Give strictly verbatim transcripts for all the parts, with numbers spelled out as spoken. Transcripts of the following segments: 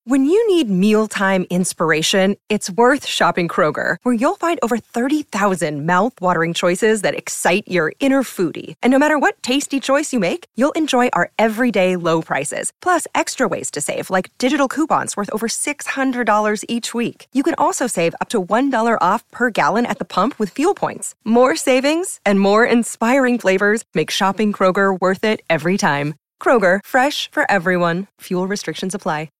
When you need mealtime inspiration, it's worth shopping Kroger, where you'll find over thirty thousand mouth-watering choices that excite your inner foodie. And no matter what tasty choice you make, you'll enjoy our everyday low prices, plus extra ways to save, like digital coupons worth over six hundred dollars each week. You can also save up to one dollar off per gallon at the pump with fuel points. More savings and more inspiring flavors make shopping Kroger worth it every time. Kroger, fresh for everyone. Fuel restrictions apply.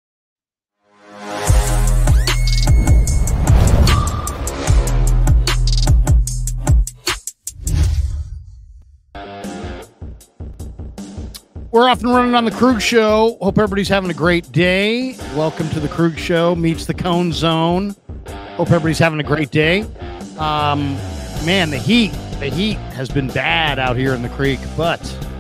We're off and running on the Krug Show. Hope everybody's having a great day. Welcome to the Krug Show meets the Cone Zone. Hope everybody's having a great day. Um, man, the heat, the heat has been bad out here in the creek, but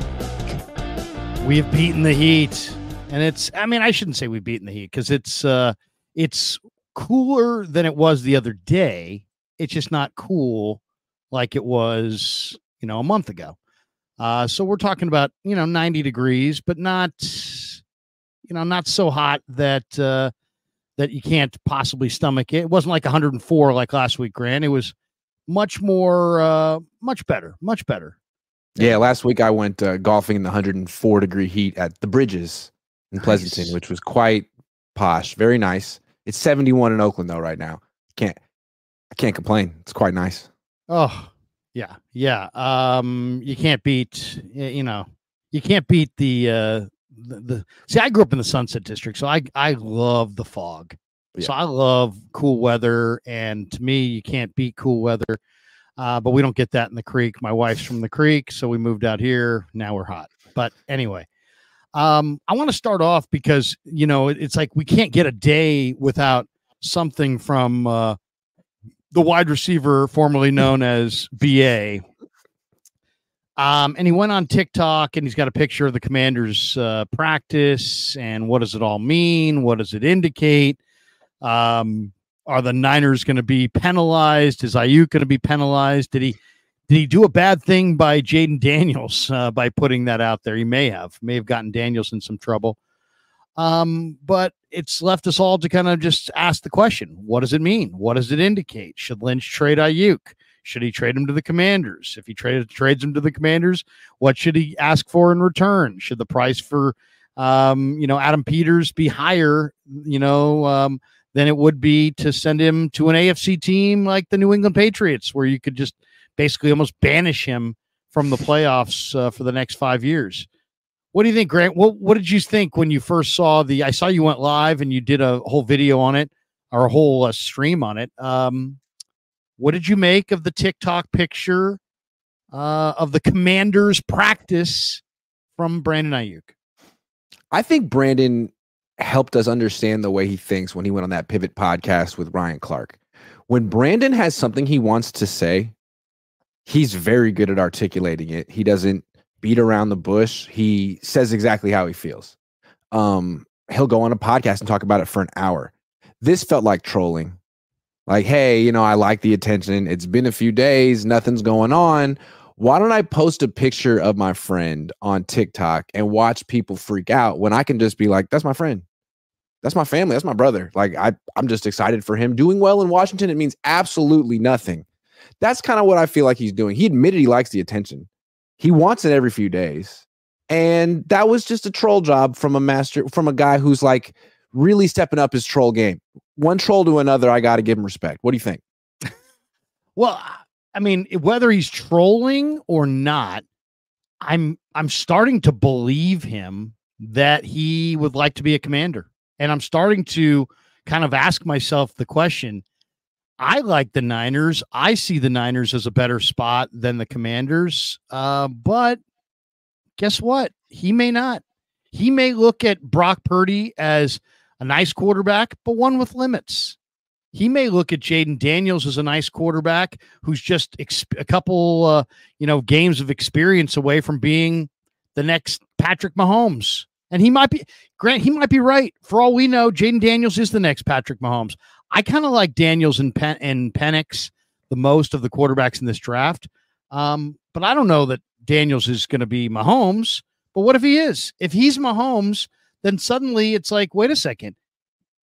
we have beaten the heat. And it's, I mean, I shouldn't say we've beaten the heat because it's, uh, it's cooler than it was the other day. It's just not cool like it was, you know, a month ago. Uh, so we're talking about, you know, ninety degrees, but not, you know, not so hot that, uh, that you can't possibly stomach it. It wasn't like one hundred four like last week, Grant. It was much more, uh, much better, much better. Yeah. Last week I went uh, golfing in the one hundred four degree heat at the Bridges in Nice. Pleasanton, which was quite posh. Very nice. It's seventy-one in Oakland though right now. Can't, I can't complain. It's quite nice. Oh, yeah, yeah. Um, you can't beat, you know, you can't beat the, uh, the, the, see, I grew up in the Sunset District, so I, I love the fog. Yeah. So I love cool weather. And to me, you can't beat cool weather. Uh, but we don't get that in the creek. My wife's from the creek, so we moved out here. Now we're hot. But anyway, um, I want to start off because, you know, it, it's like we can't get a day without something from, uh, the wide receiver formerly known as B A. Um, and he went on TikTok and he's got a picture of the Commanders uh, practice. And what does it all mean? What does it indicate? Um, are the Niners going to be penalized? Is Ayuk going to be penalized? Did he, did he do a bad thing by Jaden Daniels uh, by putting that out there? He may have, may have gotten Daniels in some trouble. Um, but it's left us all to kind of just ask the question, what does it mean? What does it indicate? Should Lynch trade Ayuk? Should he trade him to the Commanders? If he traded, trades him to the Commanders, what should he ask for in return? Should the price for, um, you know, Adam Peters be higher, you know, um, than it would be to send him to an A F C team like the New England Patriots, where you could just basically almost banish him from the playoffs uh, for the next five years? What do you think, Grant? What What did you think when you first saw the? I saw you went live and you did a whole video on it, or a whole uh, stream on it. Um, what did you make of the TikTok picture uh, of the Commanders practice from Brandon Ayuk? I think Brandon helped us understand the way he thinks when he went on that Pivot podcast with Ryan Clark. When Brandon has something he wants to say, he's very good at articulating it. He doesn't beat around the bush. He says exactly how he feels. Um, he'll go on a podcast and talk about it for an hour. This felt like trolling. Like, hey, you know, I like the attention. It's been a few days. Nothing's going on. Why don't I post a picture of my friend on TikTok and watch people freak out when I can just be like, that's my friend. That's my family. That's my brother. Like, I, I'm just excited for him doing well in Washington. It means absolutely nothing. That's kind of what I feel like he's doing. He admitted he likes the attention. He wants it every few days. And that was just a troll job from a master, from a guy who's like really stepping up his troll game. One troll to another, I got to give him respect. What do you think? Well, I mean, whether he's trolling or not, I'm I'm starting to believe him that he would like to be a Commander. And I'm starting to kind of ask myself the question, I like the Niners. I see the Niners as a better spot than the Commanders. Uh, but guess what? He may not. He may look at Brock Purdy as a nice quarterback, but one with limits. He may look at Jaden Daniels as a nice quarterback who's just exp- a couple, uh, you know, games of experience away from being the next Patrick Mahomes. And he might be, Grant, he might be right. For all we know, Jaden Daniels is the next Patrick Mahomes. I kind of like Daniels and Pen- and Penix the most of the quarterbacks in this draft. Um, but I don't know that Daniels is going to be Mahomes. But what if he is? If he's Mahomes, then suddenly it's like, wait a second.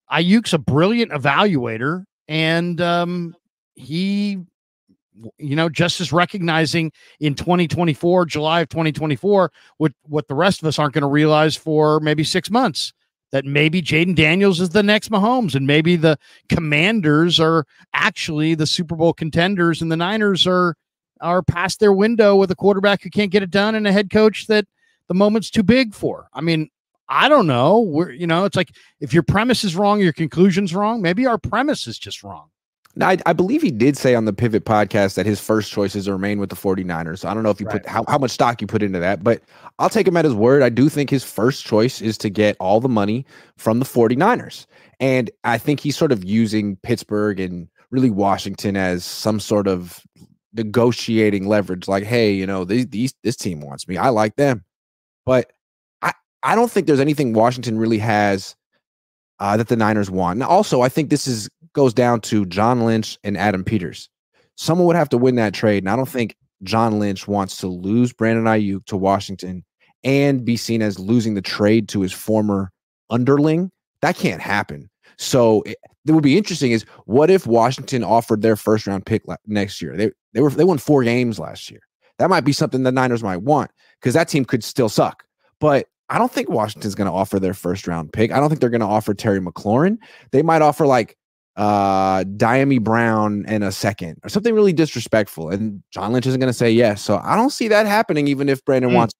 Ayuk's a brilliant evaluator, and um, he, you know, just as recognizing in twenty twenty-four, July of twenty twenty-four, what, what the rest of us aren't going to realize for maybe six months, that maybe Jaden Daniels is the next Mahomes, and maybe the Commanders are actually the Super Bowl contenders, and the Niners are are past their window with a quarterback who can't get it done and a head coach that the moment's too big for. I mean, I don't know. We're, you know, it's like if your premise is wrong, your conclusion's wrong. Maybe our premise is just wrong. Now, I, I believe he did say on the Pivot podcast that his first choice is to remain with the 49ers. So I don't know if you right. put how, how much stock you put into that, but I'll take him at his word. I do think his first choice is to get all the money from the 49ers. And I think he's sort of using Pittsburgh and really Washington as some sort of negotiating leverage. Like, hey, you know, these, these this team wants me. I like them. But I, I don't think there's anything Washington really has uh, that the Niners want. Now, also, I think this is goes down to John Lynch and Adam Peters. Someone would have to win that trade, and I don't think John Lynch wants to lose Brandon Ayuk to Washington and be seen as losing the trade to his former underling. That can't happen. So it, it would be interesting is what if Washington offered their first round pick la- next year? They they were they won four games last year. That might be something the Niners might want because that team could still suck. But I don't think Washington's going to offer their first round pick. I don't think they're going to offer Terry McLaurin. They might offer like uh Diami Brown and a second or something really disrespectful, and John Lynch isn't going to say yes. So I don't see that happening, even if Brandon mm. wants.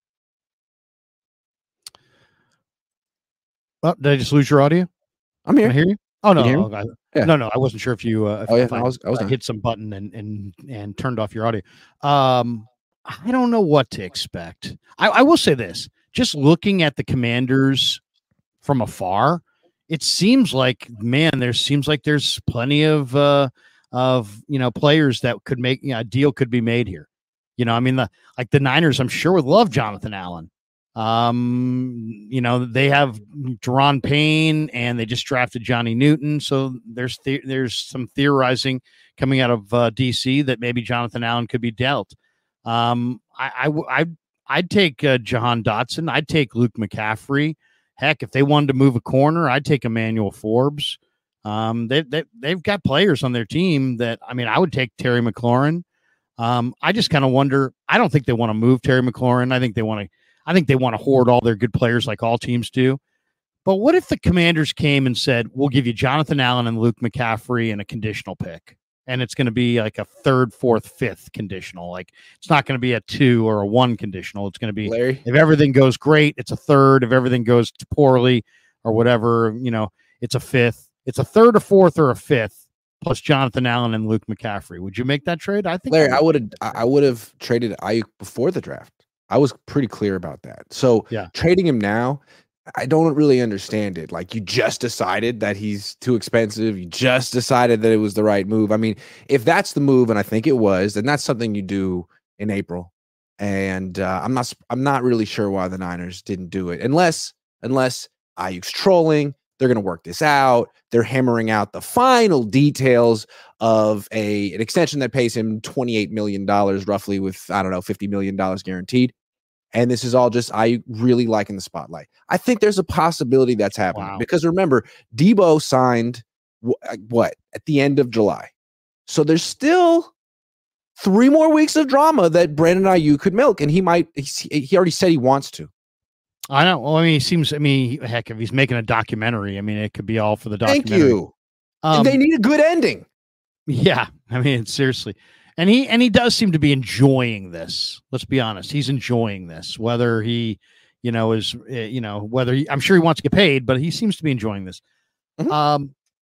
Oh, did I just lose your audio? I'm here. Can I hear you? Oh no, you I, yeah. no, no. I wasn't sure if you. Uh, if, oh yeah, if I, I was. I was I hit some button and and and turned off your audio. Um, I don't know what to expect. I, I will say this: just looking at the Commanders from afar, it seems like, man, there seems like there's plenty of, uh, of, you know, players that could make, you know, a deal could be made here. You know, I mean, the, like the Niners, I'm sure would love Jonathan Allen. Um, you know, they have Deron Payne and they just drafted Johnny Newton. So there's, the, there's some theorizing coming out of uh, D C that maybe Jonathan Allen could be dealt. Um, I, I, I, I'd take uh, Jahan Dotson. I'd take Luke McCaffrey. Heck, if they wanted to move a corner, I'd take Emmanuel Forbes. Um, they, they, they've got players on their team that, I mean, I would take Terry McLaurin. Um, I just kind of wonder, I don't think they want to move Terry McLaurin. I think they want to, I think they want to hoard all their good players like all teams do. But what if the Commanders came and said, we'll give you Jonathan Allen and Luke McCaffrey and a conditional pick? And it's going to be like a third, fourth, fifth conditional. Like it's not going to be a two or a one conditional. It's going to be, Larry, if everything goes great, it's a third. If everything goes poorly or whatever, you know, it's a fifth. It's a third, a fourth, or a fifth plus Jonathan Allen and Luke McCaffrey. Would you make that trade? I think Larry, I would have, I would have traded Ayuk before the draft. I was pretty clear about that. So yeah. trading him now, I don't really understand it. Like you just decided that he's too expensive. You just decided that it was the right move. I mean, if that's the move, and I think it was, then that's something you do in April. And uh, I'm not, I'm not really sure why the Niners didn't do it, unless, unless Ayuk's trolling. They're going to work this out. They're hammering out the final details of a an extension that pays him twenty-eight million dollars, roughly, with I don't know, fifty million dollars guaranteed. And this is all just I really liking the spotlight. I think there's a possibility that's happening wow. because remember, Debo signed what at the end of July. So there's still three more weeks of drama that Brandon Ayuk could milk. And he might, he, he already said he wants to. I know. Well, I mean, he seems, I mean, heck, if he's making a documentary, I mean, it could be all for the documentary. Thank you. Um, they need a good ending. Yeah. I mean, seriously. And he and he does seem to be enjoying this. Let's be honest. He's enjoying this, whether he, you know, is, uh, you know, whether he, I'm sure he wants to get paid, but he seems to be enjoying this. Mm-hmm. Um,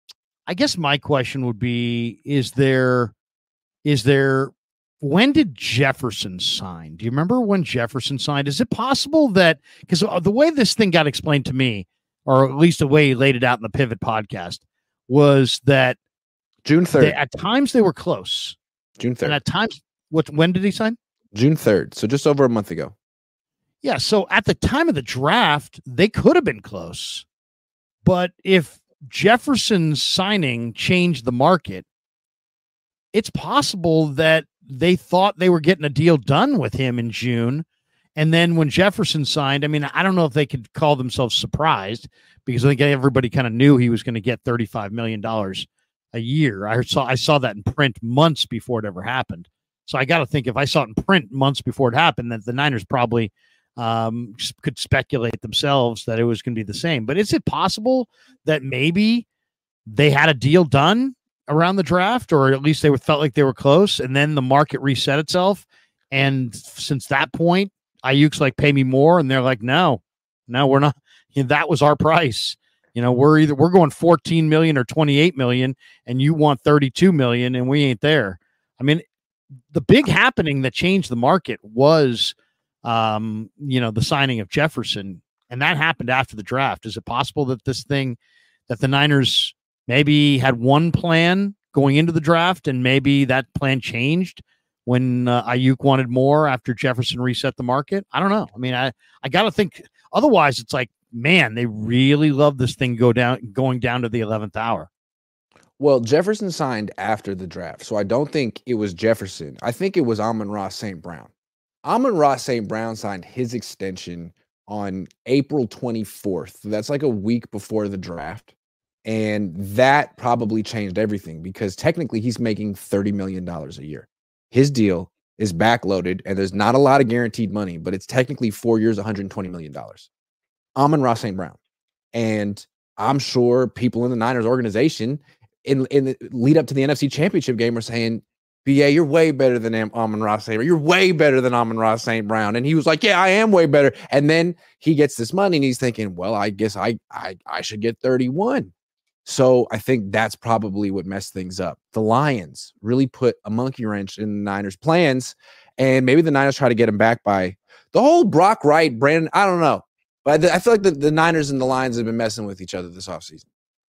I guess my question would be, is there, is there, when did Jefferson sign? Do you remember when Jefferson signed? Is it possible that, because the way this thing got explained to me, or at least the way he laid it out in the Pivot podcast, was that June third. They, at times they were close. June third. And at times, what? When did he sign? June third. So just over a month ago. Yeah. So at the time of the draft, they could have been close. But if Jefferson's signing changed the market, it's possible that they thought they were getting a deal done with him in June, And then when Jefferson signed, I mean, I don't know if they could call themselves surprised because I think everybody kind of knew he was going to get thirty-five million dollars a year. I saw I saw that in print months before it ever happened. So I got to think if I saw it in print months before it happened, that the Niners probably um, could speculate themselves that it was going to be the same. But is it possible that maybe they had a deal done around the draft, or at least they were, felt like they were close, and then the market reset itself? And since that point, Ayuk's like, pay me more. And they're like, no, no, we're not. You know, that was our price. You know, we're either we're going fourteen million or twenty-eight million, and you want thirty-two million, and we ain't there. I mean, the big happening that changed the market was, um, you know, the signing of Jefferson, and that happened after the draft. Is it possible that this thing, that the Niners maybe had one plan going into the draft, and maybe that plan changed when uh, Ayuk wanted more after Jefferson reset the market? I don't know. I mean, I, I got to think. Otherwise, it's like, man, they really love this thing go down, going down to the eleventh hour. Well, Jefferson signed after the draft, so I don't think it was Jefferson. I think it was Amon-Ra Saint Brown. Amon-Ra Saint Brown signed his extension on April twenty-fourth. That's like a week before the draft. And that probably changed everything because technically he's making thirty million dollars a year. His deal is backloaded, and there's not a lot of guaranteed money, but it's technically four years, one hundred twenty million dollars. Amon-Ra Saint Brown. And I'm sure people in the Niners organization in, in the lead up to the N F C Championship game are saying, B A, you're way better than Amon-Ra Saint Brown. You're way better than Amon-Ra Saint Brown. And he was like, yeah, I am way better. And then he gets this money and he's thinking, well, I guess I I, I should get thirty-one. So I think that's probably what messed things up. The Lions really put a monkey wrench in the Niners' plans, and maybe the Niners try to get him back by the whole Brock Wright, Brandon. I don't know. But I feel like the, the Niners and the Lions have been messing with each other this offseason.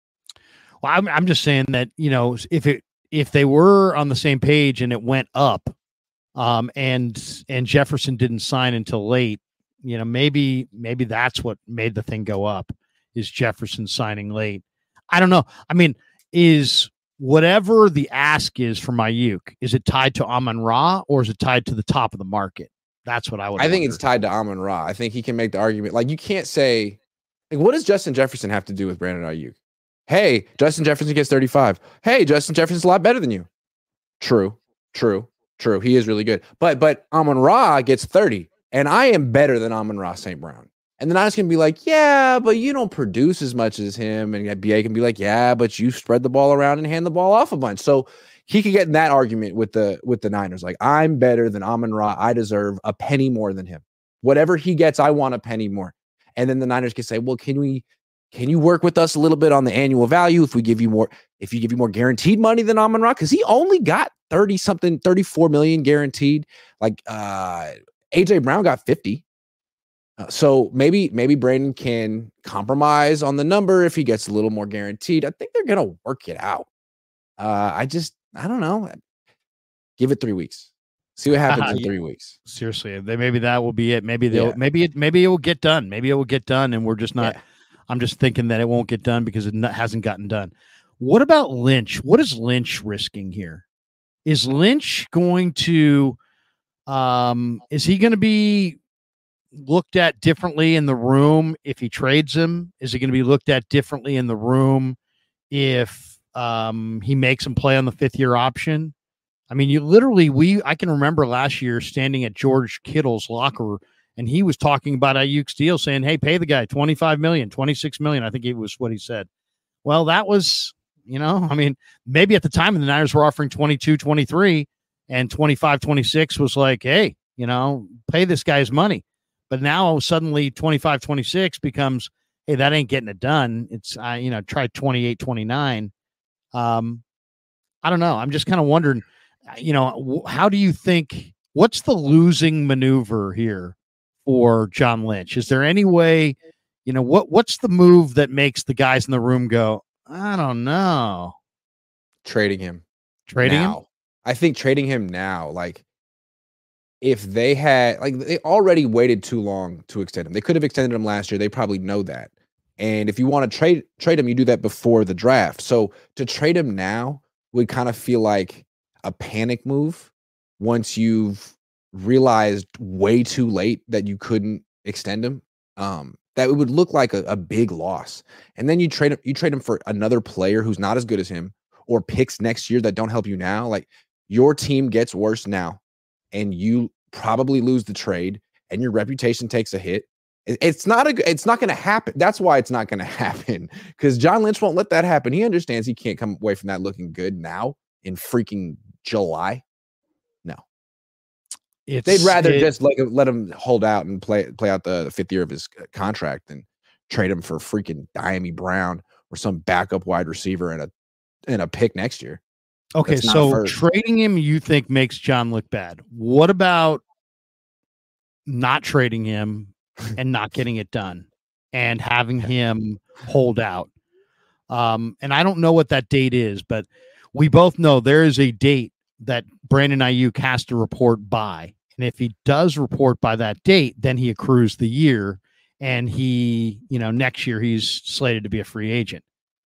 Well, I'm, I'm just saying that, you know, if it if they were on the same page and it went up, um, and and Jefferson didn't sign until late, you know, maybe maybe that's what made the thing go up, is Jefferson signing late. I don't know. I mean, is whatever the ask is for Ayuk, is it tied to Amon-Ra or is it tied to the top of the market? That's what I would. I think wonder. It's tied to Amon-Ra. I think he can make the argument. Like, you can't say, like, what does Justin Jefferson have to do with Brandon Ayuk? Hey, Justin Jefferson gets thirty-five. Hey, Justin Jefferson's a lot better than you. True, true, true. He is really good. But but Amon-Ra gets thirty, and I am better than Amon-Ra Saint Brown. And then I was going to be like, yeah, but you don't produce as much as him. And B A can be like, yeah, but you spread the ball around and hand the ball off a bunch. So he could get in that argument with the with the Niners. Like, I'm better than Amon-Ra. I deserve a penny more than him. Whatever he gets, I want a penny more. And then the Niners can say, well, can we can you work with us a little bit on the annual value if we give you more, if you give you more guaranteed money than Amon-Ra? Because he only got thirty something, thirty-four million guaranteed. Like uh, A J Brown got fifty. Uh, so maybe maybe Brandon can compromise on the number if he gets a little more guaranteed. I think they're gonna work it out. Uh, I just I don't know. Give it three weeks. See what happens uh, in three yeah. weeks. Seriously, they maybe that will be it. Maybe they'll yeah. maybe it maybe it will get done. Maybe it will get done, and we're just not. Yeah. I'm just thinking that it won't get done because it not, hasn't gotten done. What about Lynch? What is Lynch risking here? Is Lynch going to? Um, is he going to be looked at differently in the room if he trades him? Is he going to be looked at differently in the room if um, he makes him play on the fifth year option? I mean, you literally, we, I can remember last year standing at George Kittle's locker and he was talking about Ayuk's deal saying, hey, pay the guy twenty-five million, twenty-six million. I think it was what he said. Well, that was, you know, I mean, maybe at the time the Niners were offering twenty-two, twenty-three and twenty-five, twenty-six was like, hey, you know, pay this guy's money. But now suddenly twenty-five, twenty-six becomes, hey, that ain't getting it done. It's, uh, you know, try twenty-eight, twenty-nine. Um, I don't know. I'm just kind of wondering, you know, how do you think, what's the losing maneuver here for John Lynch? Is there any way, you know, what what's the move that makes the guys in the room go, I don't know? Trading him. Trading now. him? I think trading him now, like, if they had, like, they already waited too long to extend him. They could have extended him last year. They probably know that. And if you want to trade trade him, you do that before the draft. So to trade him now would kind of feel like a panic move once you've realized way too late that you couldn't extend him, um, that it would look like a, a big loss. And then you trade him, you trade him for another player who's not as good as him, or picks next year that don't help you now. Like, your team gets worse now, and you probably lose the trade, and your reputation takes a hit. It, it's not a, it's not going to happen. That's why it's not going to happen, because John Lynch won't let that happen. He understands he can't come away from that looking good now in freaking July. No, it's, they'd rather it, just like let him hold out and play play out the, the fifth year of his contract than trade him for freaking Diami Brown or some backup wide receiver and a and a pick next year. Okay, so trading him, you think, makes John look bad. What about not trading him and not getting it done and having him hold out? Um, and I don't know what that date is, but we both know there is a date that Brandon Aiyuk has to report by. And if he does report by that date, then he accrues the year, and he, you know, next year he's slated to be a free agent.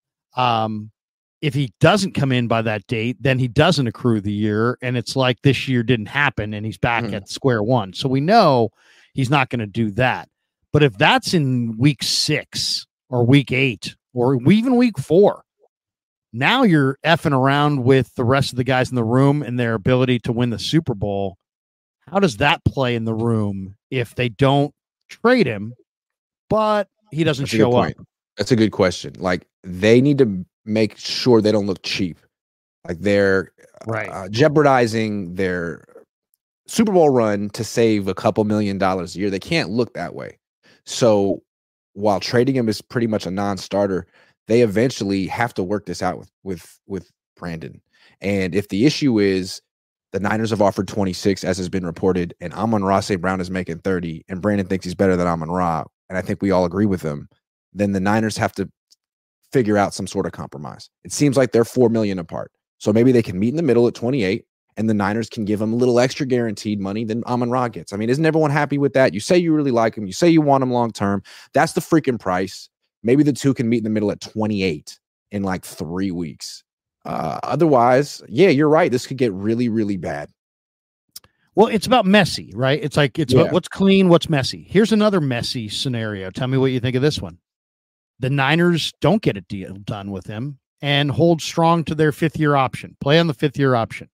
Um, If he doesn't come in by that date, then he doesn't accrue the year, and it's like this year didn't happen, and he's back mm. at square one. So we know he's not going to do that. But if that's in week six or week eight or even week four, now you're effing around with the rest of the guys in the room and their ability to win the Super Bowl. How does that play in the room if they don't trade him, but he doesn't That's show up? That's a good question. Like, they need to make sure they don't look cheap. Like, they're right. uh, jeopardizing their Super Bowl run to save a couple million dollars a year. They can't look that way. So while trading him is pretty much a non-starter, they eventually have to work this out with, with, with Brandon. And if the issue is the Niners have offered twenty-six, as has been reported, and Amon-Ra Saint Brown is making thirty, and Brandon thinks he's better than Amon-Ra, and I think we all agree with him, then the Niners have to figure out some sort of compromise. It seems like they're four million apart. So maybe they can meet in the middle at twenty-eight, and the Niners can give him a little extra guaranteed money than Amon-Ra gets. I mean, isn't everyone happy with that? You say you really like him. You say you want him long-term. That's the freaking price. Maybe the two can meet in the middle at twenty-eight in like three weeks. Uh, otherwise, yeah, you're right. This could get really, really bad. Well, it's about messy, right? It's like, it's yeah. about what's clean, what's messy. Here's another messy scenario. Tell me what you think of this one. The Niners don't get a deal done with him and hold strong to their fifth year option, play on the fifth year option.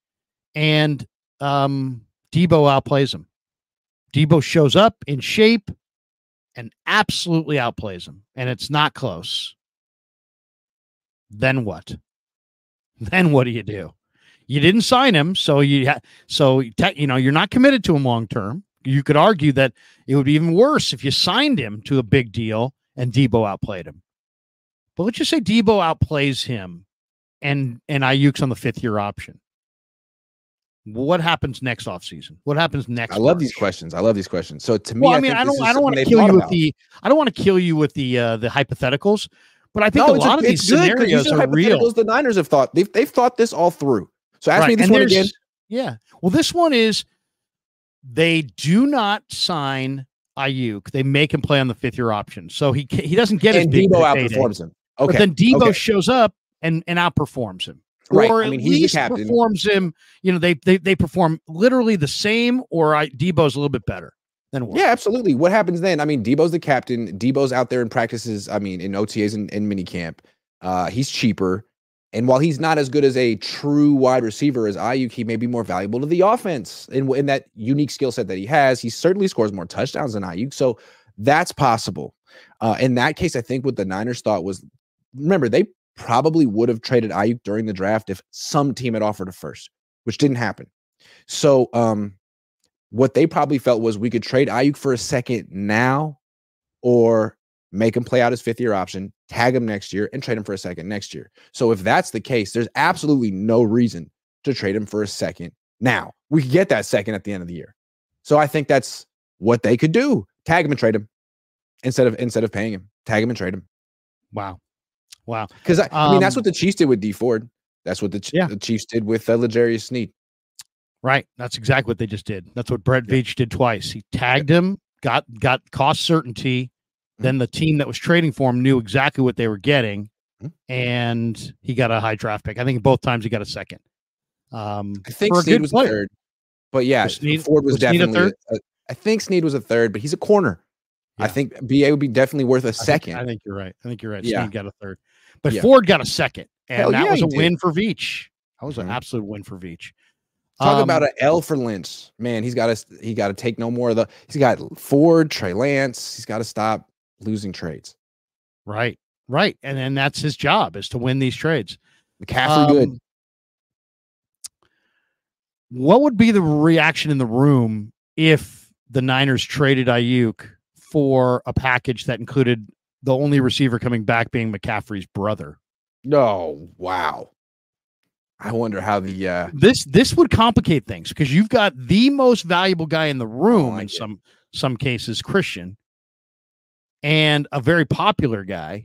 And um, Debo outplays him. Debo shows up in shape and absolutely outplays him. And it's not close. Then what? Then what do you do? You didn't sign him. So you, ha- so te- you know, you're not committed to him long-term. You could argue that it would be even worse if you signed him to a big deal and Debo outplayed him. But let's just say Debo outplays him and, and Ayuk's on the fifth year option. What happens next offseason? What happens next? I love March? these questions. I love these questions. So to me, well, I, I mean, think I don't, I don't want to kill you with about. the, I don't want to kill you with the, uh, the hypotheticals, but I think no, a lot a, of these scenarios these are, are real. The Niners have thought they've, they've thought this all through. So ask right. me this and one again. Yeah. Well, this one is they do not sign Ayuk. They make him play on the fifth year option. So he he doesn't get and his big Debo outperforms him. Okay. But then Debo okay. shows up and, and outperforms him. Right. Or I mean, at he's least the captain. Performs him. You know, they they they perform literally the same, or I, Debo's a little bit better than what? Yeah, absolutely. What happens then? I mean, Debo's the captain. Debo's out there in practices. I mean, in O T As and in minicamp. Uh, he's cheaper. And while he's not as good as a true wide receiver as Ayuk, he may be more valuable to the offense in, in that unique skill set that he has. He certainly scores more touchdowns than Ayuk. So that's possible. Uh, in that case, I think what the Niners thought was, remember, they probably would have traded Ayuk during the draft if some team had offered a first, which didn't happen. So um, what they probably felt was we could trade Ayuk for a second now, or make him play out his fifth year option, tag him next year, and trade him for a second next year. So if that's the case, there's absolutely no reason to trade him for a second now. We could get that second at the end of the year. So I think that's what they could do. Tag him and trade him instead of instead of paying him. Tag him and trade him. Wow. Wow. Because I, um, I mean, that's what the Chiefs did with D Ford. That's what the, yeah. the Chiefs did with uh, L'Jarius Sneed. Right. That's exactly what they just did. That's what Brett Veach did twice. He tagged him, got got cost certainty. Then the team that was trading for him knew exactly what they were getting, and he got a high draft pick. I think both times he got a second. Um, I think for a Sneed good was player. third. But yeah, Snead, Ford was, was Snead definitely. a third? A, a, I think Snead was a third, but he's a corner. Yeah. I think B A would be definitely worth a second. I think, I think you're right. I think you're right. Yeah. Snead got a third, but yeah. Ford got a second, and Hell that yeah, was a did. win for Veach. That was mm-hmm. an absolute win for Veach. Talk um, about an L for Lynch, man. He's got to he got to take no more of the. He's got Ford, Trey Lance. He's got to stop losing trades. Right, right, and and that's his job, is to win these trades. McCaffrey, um, good. What would be the reaction in the room if the Niners traded Ayuk for a package that included the only receiver coming back being McCaffrey's brother? No, wow. I wonder how the uh... this this would complicate things, because you've got the most valuable guy in the room like in it. some some cases, Christian, and a very popular guy,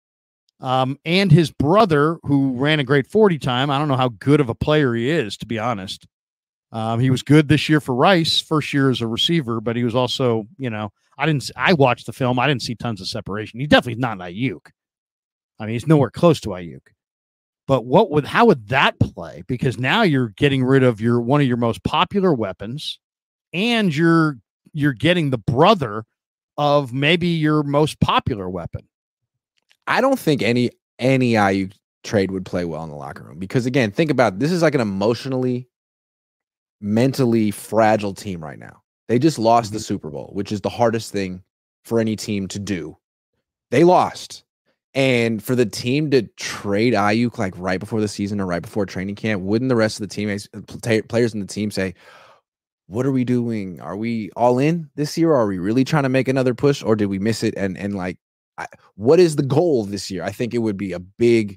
um, and his brother, who ran a great forty time. I don't know how good of a player he is, to be honest. Um, he was good this year for Rice, first year as a receiver, but he was also, you know, I didn't. I watched the film. I didn't see tons of separation. He definitely not Ayuk. I mean, he's nowhere close to Ayuk. But what would how would that play? Because now you're getting rid of your one of your most popular weapons, and you're you're getting the brother of maybe your most popular weapon. I don't think any any Ayuk trade would play well in the locker room, because again, think about it, this is like an emotionally, mentally fragile team right now. They just lost mm-hmm. the Super Bowl, which is the hardest thing for any team to do. They lost. And for the team to trade Ayuk like right before the season or right before training camp, wouldn't the rest of the teammates, players in the team say, what are we doing? Are we all in this year? Are we really trying to make another push, or did we miss it? And and like, I, what is the goal this year? I think it would be a big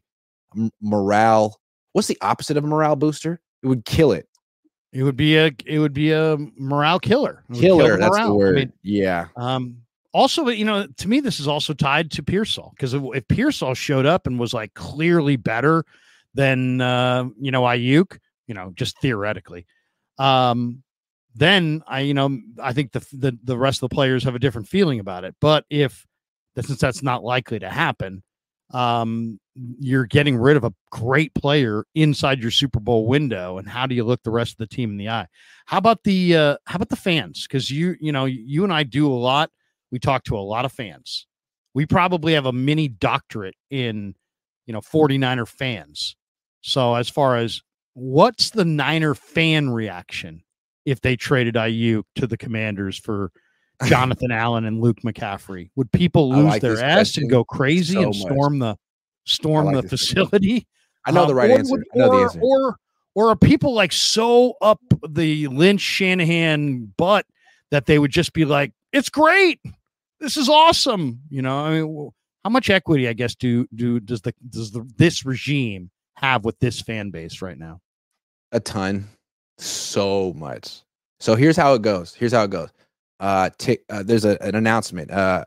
morale. What's the opposite of a morale booster? It would kill it. It would be a it would be a morale killer. Killer, that's the word. I mean, yeah. Um. Also, you know, to me, this is also tied to Pearsall, because if, if Pearsall showed up and was like clearly better than, uh, you know, Ayuk, you know, just theoretically, um, then I, you know, I think the, the the rest of the players have a different feeling about it. But if, since that's not likely to happen, um, you're getting rid of a great player inside your Super Bowl window, and how do you look the rest of the team in the eye? How about the uh, how about the fans? Because you, you know, you and I do a lot. We talk to a lot of fans. We probably have a mini doctorate in, you know, forty-niner fans. So as far as what's the Niner fan reaction if they traded Ayuk to the Commanders for Jonathan Allen and Luke McCaffrey? Would people lose like their ass and go crazy so and storm much. the storm like the facility? I know um, the right answer. Would, I know or, the answer. Or or are people like so up the Lynch Shanahan butt that they would just be like, it's great. This is awesome. You know, I mean, how much equity, I guess, do do does the does the this regime have with this fan base right now? A ton, so much. So here's how it goes. Here's how it goes. Uh, t- uh there's a, an announcement. Uh,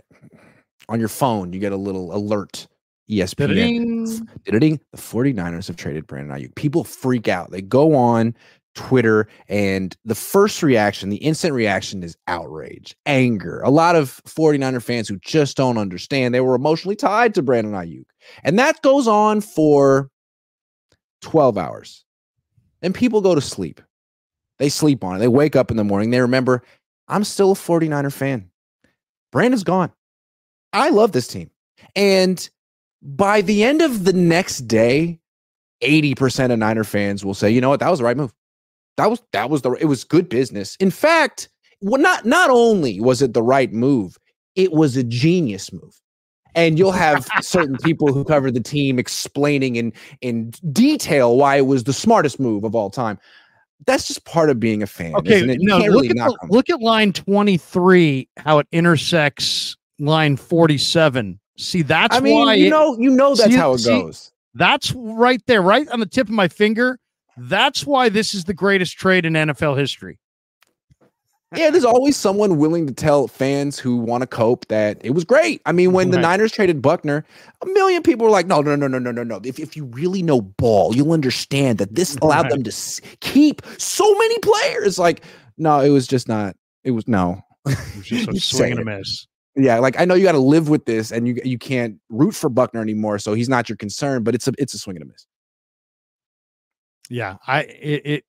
on your phone, you get a little alert. E S P N. Da-ding. The forty-niners have traded Brandon Ayuk. People freak out. They go on Twitter, and the first reaction, the instant reaction, is outrage, anger. A lot of forty-niner fans who just don't understand. They were emotionally tied to Brandon Ayuk. And that goes on for twelve hours. And people go to sleep. They sleep on it. They wake up in the morning. They remember, I'm still a forty-niner fan. Brandon's gone. I love this team. And by the end of the next day, eighty percent of Niner fans will say, you know what, that was the right move. That was that was the it was good business. In fact, well, not not only was it the right move, it was a genius move. And you'll have certain people who cover the team explaining in in detail why it was the smartest move of all time. That's just part of being a fan. Okay, isn't it? no, look, really at the, look at line twenty-three, how it intersects line forty-seven. See, that's I mean, why you it, know, you know that's see, how it see, goes. That's right there, right on the tip of my finger. That's why this is the greatest trade in N F L history. Yeah, there's always someone willing to tell fans who want to cope that it was great. I mean, when the right. Niners traded Buckner, a million people were like, no, no, no, no, no, no, no. If, if you really know ball, you'll understand that this allowed right. them to s- keep so many players. Like, no, it was just not. It was no. It was just a swing and a miss. Yeah, like I know you got to live with this, and you you can't root for Buckner anymore, so he's not your concern. But it's a it's a swing and a miss. Yeah, I it, it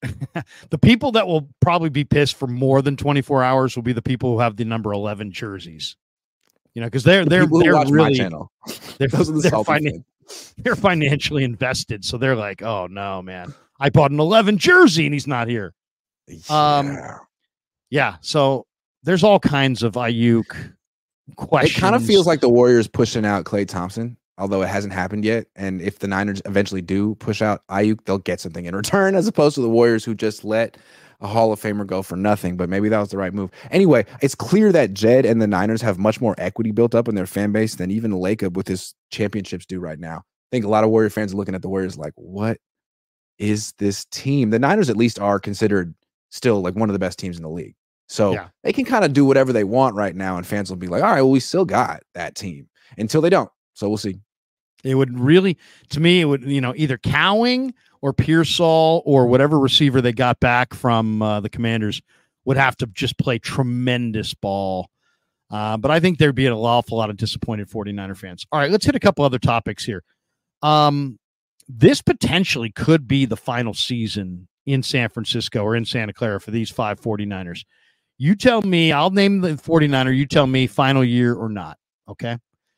the people that will probably be pissed for more than twenty-four hours will be the people who have the number eleven jerseys. You know, because they're The they're people who they're watch really my channel. they're Those are the they're, salty finan- fans. they're financially invested, so they're like, oh no, man, I bought an eleven jersey and he's not here. Um, Yeah. yeah, so there's all kinds of Ayuk questions. It kind of feels like the Warriors pushing out Klay Thompson, although it hasn't happened yet. And if the Niners eventually do push out Ayuk, they'll get something in return, as opposed to the Warriors who just let a Hall of Famer go for nothing. But maybe that was the right move. Anyway, it's clear that Jed and the Niners have much more equity built up in their fan base than even Lacob with his championships do right now. I think a lot of Warrior fans are looking at the Warriors like, what is this team? The Niners at least are considered still like one of the best teams in the league. So Yeah. they can kind of do whatever they want right now, and fans will be like, all right, well, we still got that team until they don't. So we'll see. It would really, to me, it would, you know, either Cowing or Pearsall or whatever receiver they got back from uh, the Commanders would have to just play tremendous ball. Uh, but I think there'd be an awful lot of disappointed 49er fans. All right, let's hit a couple other topics here. Um, this potentially could be the final season in San Francisco or in Santa Clara for these five 49ers. You tell me, I'll name the 49er. You tell me final year or not. Okay.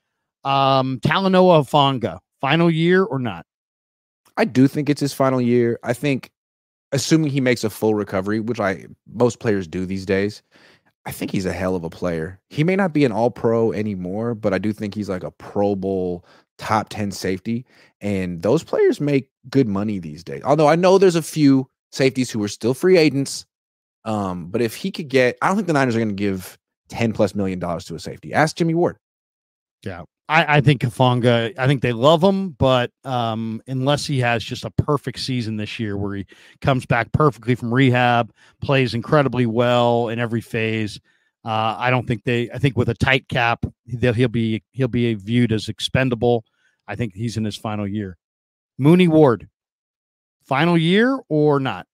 Um, Talanoa Hufanga, final year or not? I do think it's his final year. I think, assuming he makes a full recovery, which I most players do these days, I think he's a hell of a player. He may not be an all-pro anymore, but I do think he's like a Pro Bowl top ten safety. And those players make good money these days. Although I know there's a few safeties who are still free agents. Um, but if he could get, I don't think the Niners are going to give ten plus million dollars to a safety. Ask Jimmy Ward. Yeah. I, I think Hufanga, I think they love him, but um, unless he has just a perfect season this year where he comes back perfectly from rehab, plays incredibly well in every phase, uh, I don't think they, I think with a tight cap, he'll, he'll be, he'll be viewed as expendable. I think he's in his final year. Mooney Ward, final year or not?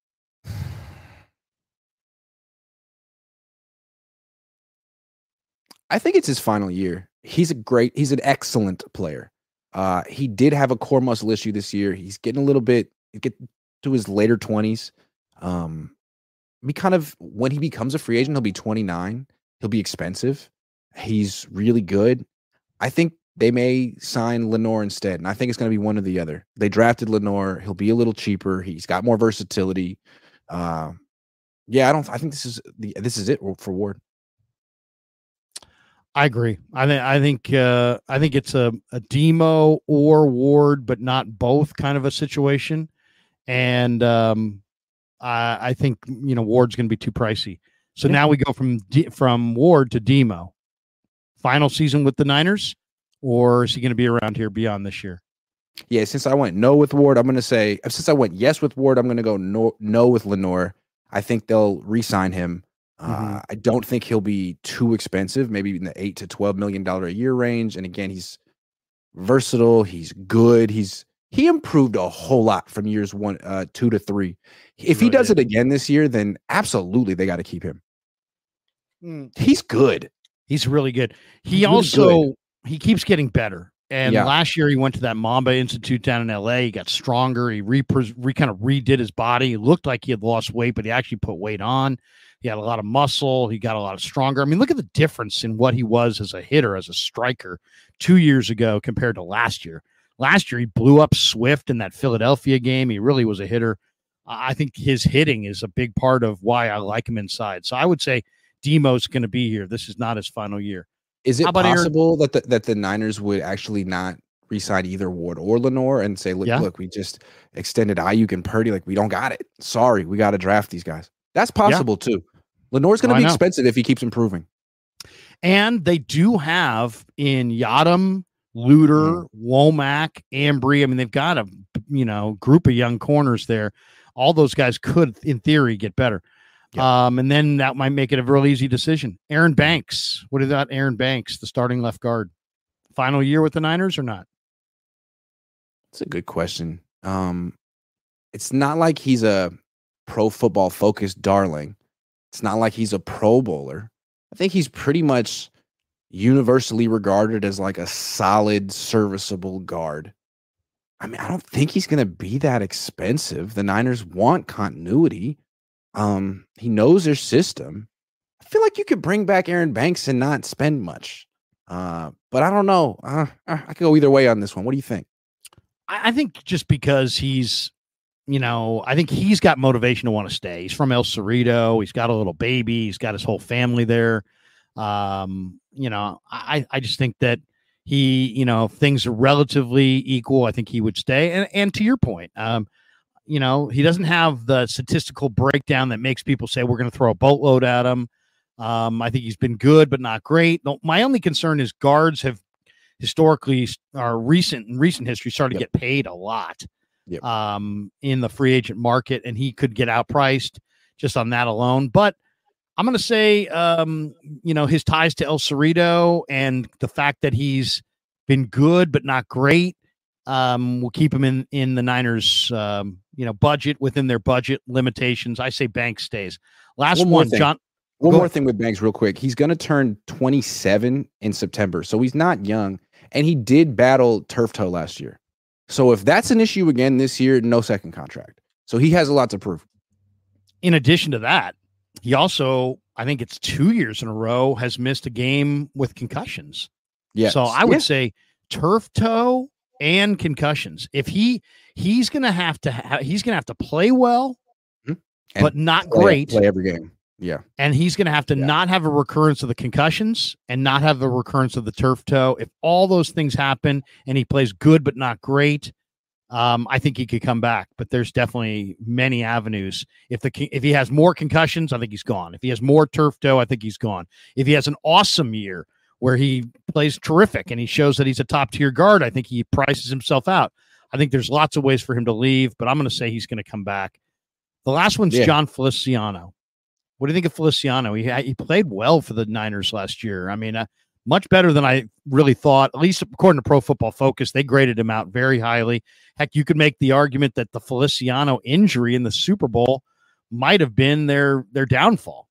I think it's his final year. He's a great, he's an excellent player. Uh, he did have a core muscle issue this year. He's getting a little bit, get to his later twenties. Um, he kind of, when he becomes a free agent, he'll be twenty-nine. He'll be expensive. He's really good. I think they may sign Lenore instead, and I think it's going to be one or the other. They drafted Lenore. He'll be a little cheaper. He's got more versatility. Uh, yeah, I don't, I think this is the, this is it for Ward. I agree. I think I think uh, I think it's a, a Demo or Ward, but not both kind of a situation. And um, I, I think you know Ward's going to be too pricey. So yeah. Now we go from D- from Ward to Demo. Final season with the Niners, or is he going to be around here beyond this year? Yeah, since I went no with Ward, I'm going to say since I went yes with Ward, I'm going to go no no with Lenore. I think they'll re-sign him. Mm-hmm. Uh, I don't think he'll be too expensive, maybe in the eight to twelve million dollar a year range. And again, he's versatile. He's good. He's he improved a whole lot from years one, uh, two to three. If he, really he does did. it again this year, then absolutely they got to keep him. Mm. He's good. He's really good. He He's also really good. he keeps getting better. And yeah. last year he went to that Mamba Institute down in L A. He got stronger. He re, re kind of redid his body. He looked like he had lost weight, but he actually put weight on. He had a lot of muscle. He got a lot of stronger. I mean, look at the difference in what he was as a hitter, as a striker two years ago compared to last year. Last year, he blew up Swift in that Philadelphia game. He really was a hitter. I think his hitting is a big part of why I like him inside. So I would say Demo's going to be here. This is not his final year. Is it possible Aaron? that the, that the Niners would actually not re-sign either Ward or Lenore and say, look, yeah. look, we just extended Ayuk and Purdy. Like, we don't got it. Sorry, we got to draft these guys. That's possible, yeah. too. Lenore's going to oh, be expensive if he keeps improving. And they do have in Yadam, Luter, mm. Womack, Ambry. I mean, they've got a you know group of young corners there. All those guys could, in theory, get better. Yeah. Um, and then that might make it a real easy decision. Aaron Banks. What about Aaron Banks, the starting left guard? Final year with the Niners or not? That's a good question. Um, it's not like he's a pro football focused darling. It's not like he's a Pro Bowler. I think he's pretty much universally regarded as like a solid, serviceable guard. I mean, I don't think he's going to be that expensive. The Niners want continuity. Um, he knows their system. I feel like you could bring back Aaron Banks and not spend much. Uh, but I don't know. Uh, I could go either way on this one. What do you think? I, I think just because he's, you know, I think he's got motivation to want to stay. He's from El Cerrito. He's got a little baby. He's got his whole family there. Um, you know, I, I just think that he, you know, if things are relatively equal, I think he would stay. And and to your point, um, you know, he doesn't have the statistical breakdown that makes people say we're going to throw a boatload at him. Um, I think he's been good, but not great. No, my only concern is guards have historically, or recent in recent history, started Yep. to get paid a lot Yep. um, in the free agent market, and he could get outpriced just on that alone. But I'm going to say, um, you know, his ties to El Cerrito and the fact that he's been good but not great um, will keep him in in the Niners, um, you know, budget within their budget limitations. I say Banks stays. Last One one, more thing. John. One Go more ahead. thing with Banks, real quick. He's going to turn twenty-seven in September, so he's not young, and he did battle turf toe last year. So if that's an issue again this year, no second contract. So he has a lot to prove. In addition to that, he also, I think it's two years in a row, has missed a game with concussions. Yeah. So I would Yeah. say turf toe and concussions. If he he's going to have to ha- he's going to have to play well, And but not play, great. Play every game. Yeah. And he's going to have to Yeah. not have a recurrence of the concussions and not have a recurrence of the turf toe. If all those things happen and he plays good but not great, um, I think he could come back. But there's definitely many avenues. If the if he has more concussions, I think he's gone. If he has more turf toe, I think he's gone. If he has an awesome year where he plays terrific and he shows that he's a top tier guard, I think he prices himself out. I think there's lots of ways for him to leave, but I'm going to say he's going to come back. The last one's Yeah. John Feliciano. What do you think of Feliciano? He he played well for the Niners last year. I mean, uh, much better than I really thought, at least according to Pro Football Focus. They graded him out very highly. Heck, you could make the argument that the Feliciano injury in the Super Bowl might have been their their downfall.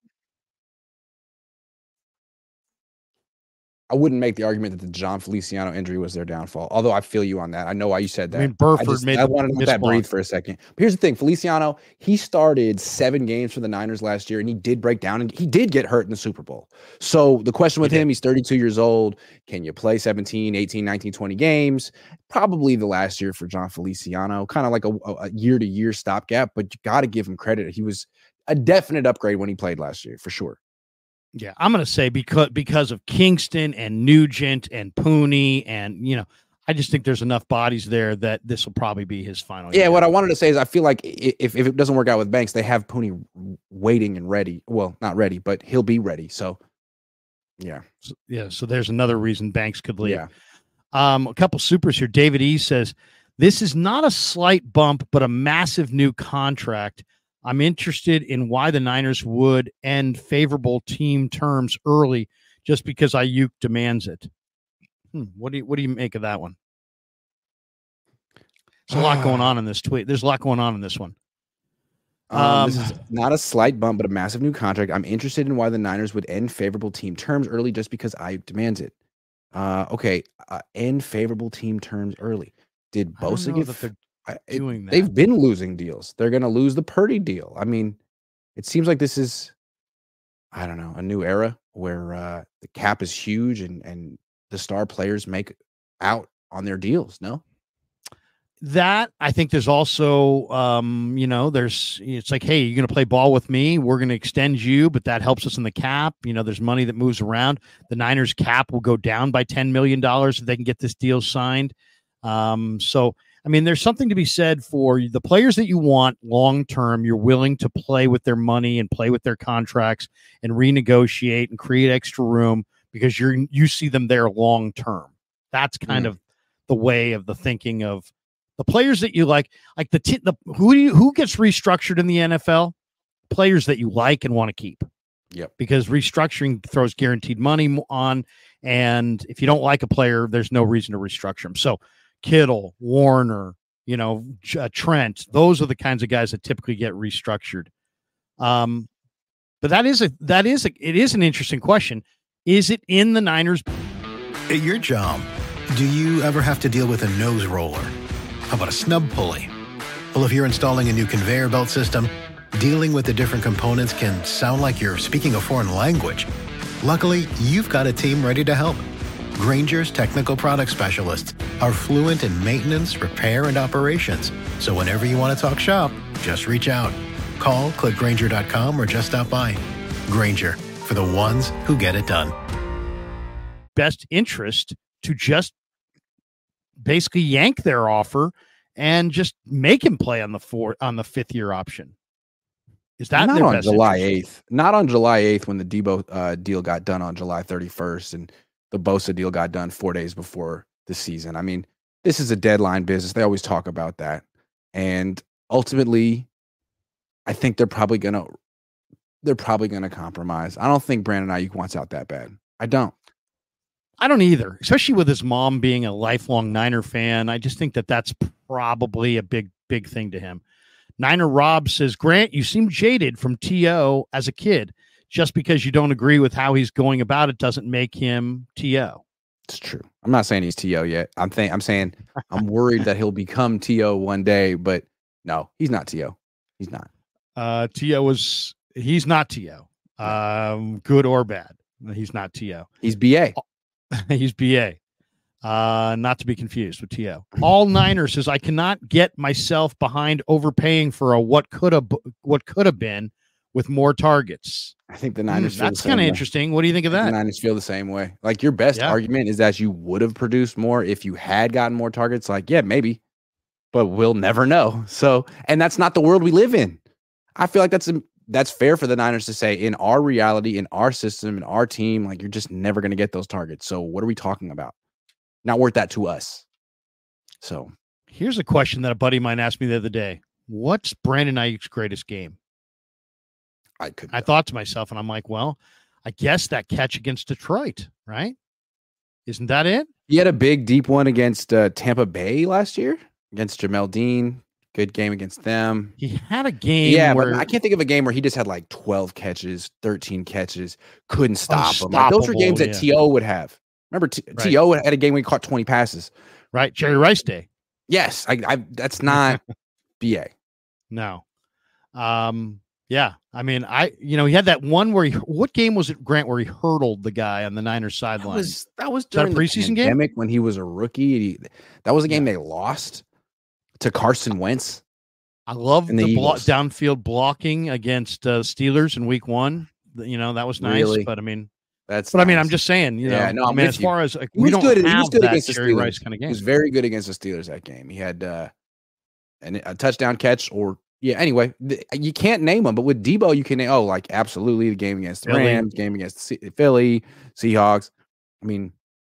I wouldn't make the argument that the John Feliciano injury was their downfall, although I feel you on that. I know why you said that. I mean, Burford I, just, made I the wanted to let miss that breathe block. for a second. But here's the thing. Feliciano, he started seven games for the Niners last year, and he did break down, and he did get hurt in the Super Bowl. So the question with He him, did. he's thirty-two years old. Can you play seventeen, eighteen, nineteen, twenty games? Probably the last year for John Feliciano, kind of like a, a year-to-year stopgap, but you got to give him credit. He was a definite upgrade when he played last year, for sure. Yeah, I'm going to say because because of Kingston and Nugent and Pooney and, you know, I just think there's enough bodies there that this will probably be his final Yeah, year. what I wanted to say is I feel like i- if, if it doesn't work out with Banks, they have Pooney waiting and ready. Well, not ready, but he'll be ready. So, yeah. So, yeah, so there's another reason Banks could leave. Yeah. Um, a couple supers here. David E says, this is not a slight bump, but a massive new contract. I'm interested in why the Niners would end favorable team terms early just because Ayuk demands it. Hmm, what do you what do you make of that one? There's a lot going on in this tweet. There's a lot going on in this one. Um, this Um, is not a slight bump, but a massive new contract. I'm interested in why the Niners would end favorable team terms early just because Ayuk demands it. Uh, okay, uh, end favorable team terms early. Did I don't Bosa know get? that they're I- it- doing that. They've been losing deals. They're going to lose the Purdy deal. I mean, it seems like this is, I don't know, a new era where uh, the cap is huge and and the star players make out on their deals. No. That I think there's also, um, you know, there's it's like, hey, you're going to play ball with me. We're going to extend you, but that helps us in the cap. You know, there's money that moves around. The Niners cap will go down by ten million dollars if they can get this deal signed. Um, so, I mean, there's something to be said for the players that you want long term. You're willing to play with their money and play with their contracts and renegotiate and create extra room because you're you see them there long term. That's kind Mm. of the way of the thinking of the players that you like, like the, t- the who do you, who gets restructured in the N F L? Players that you like and want to keep. Yep. Because restructuring throws guaranteed money on, and if you don't like a player, there's no reason to restructure them. So Kittle, Warner, you know, uh, Trent, those are the kinds of guys that typically get restructured. Um, but that is a that is a it is an interesting question. Is it in the Niners? At your job, do you ever have to deal with a nose roller? How about a snub pulley? Well, if you're installing a new conveyor belt system, dealing with the different components can sound like you're speaking a foreign language. Luckily, you've got a team ready to help. Grainger's technical product specialists are fluent in maintenance, repair, and operations. So whenever you want to talk shop, just reach out. Call, click Grainger dot com, or just stop by. Grainger, for the ones who get it done. Best interest to just basically yank their offer and just make him play on the four on the fifth year option. Is that not their on best July interest? eighth? Not on July eighth when the Debo uh, deal got done on July thirty-first and the Bosa deal got done four days before the season. I mean, this is a deadline business. They always talk about that, and ultimately, I think they're probably gonna they're probably gonna compromise. I don't think Brandon Ayuk wants out that bad. I don't. I don't either, especially with his mom being a lifelong Niner fan. I just think that that's probably a big, big thing to him. Niner Rob says, Grant, you seem jaded from T O as a kid. Just because you don't agree with how he's going about it doesn't make him T O. It's true. I'm not saying he's T O yet. I'm th- I'm saying I'm worried that he'll become T O one day, but no, he's not T O. He's not. Uh, T O is, he's not T O. Um, good or bad. He's not T O. He's B A. He's B A. Uh, not to be confused with T O. All Niner says, I cannot get myself behind overpaying for a what could have what could have been with more targets. I think the Niners. Mm, feel that's the same kind of way. interesting. What do you think of that? The Niners feel the same way. Like your best Yeah. argument is that you would have produced more if you had gotten more targets. Like, yeah, maybe, but we'll never know. So, and that's not the world we live in. I feel like that's a, that's fair for the Niners to say in our reality, in our system, in our team, like you're just never going to get those targets. So what are we talking about? Not worth that to us. So here's a question that a buddy of mine asked me the other day. What's Brandon Ayuk's greatest game? I could. I thought to myself, and I'm like, well, I guess that catch against Detroit, right? Isn't that it? He had a big, deep one against uh, Tampa Bay last year against Jamel Dean. Good game against them. He had a game Yeah, where but I can't think of a game where he just had like twelve catches, thirteen catches, couldn't stop him. Unstoppable, Like, those were games that yeah. T O would have. Remember, T- Right. T.O. had a game where he caught twenty passes. right, Jerry Rice Day. Yes, I, I that's not B A. No. Um, yeah. I mean, I you know, he had that one where he what game was it, Grant, where he hurdled the guy on the Niners That sideline? was that was that a during preseason the game? pandemic when he was a rookie. He, that was a game they lost to Carson Wentz. I love and the, the blo- Eagles. downfield blocking against uh, Steelers in week one. The- You know, that was nice, Really? but I mean, That's but I mean, nice. I'm just saying, you know, Yeah, no, I I'm mean, with as you. far as like, He we was don't good. He have was good that against the Jerry Steelers. Rice kind of He game. was very good against the Steelers that game. He had uh, an, a touchdown catch or yeah. Anyway, th- you can't name them, but with Debo, you can name. Oh, like absolutely the game against the Philly. Rams, game against C- Philly, Seahawks. I mean,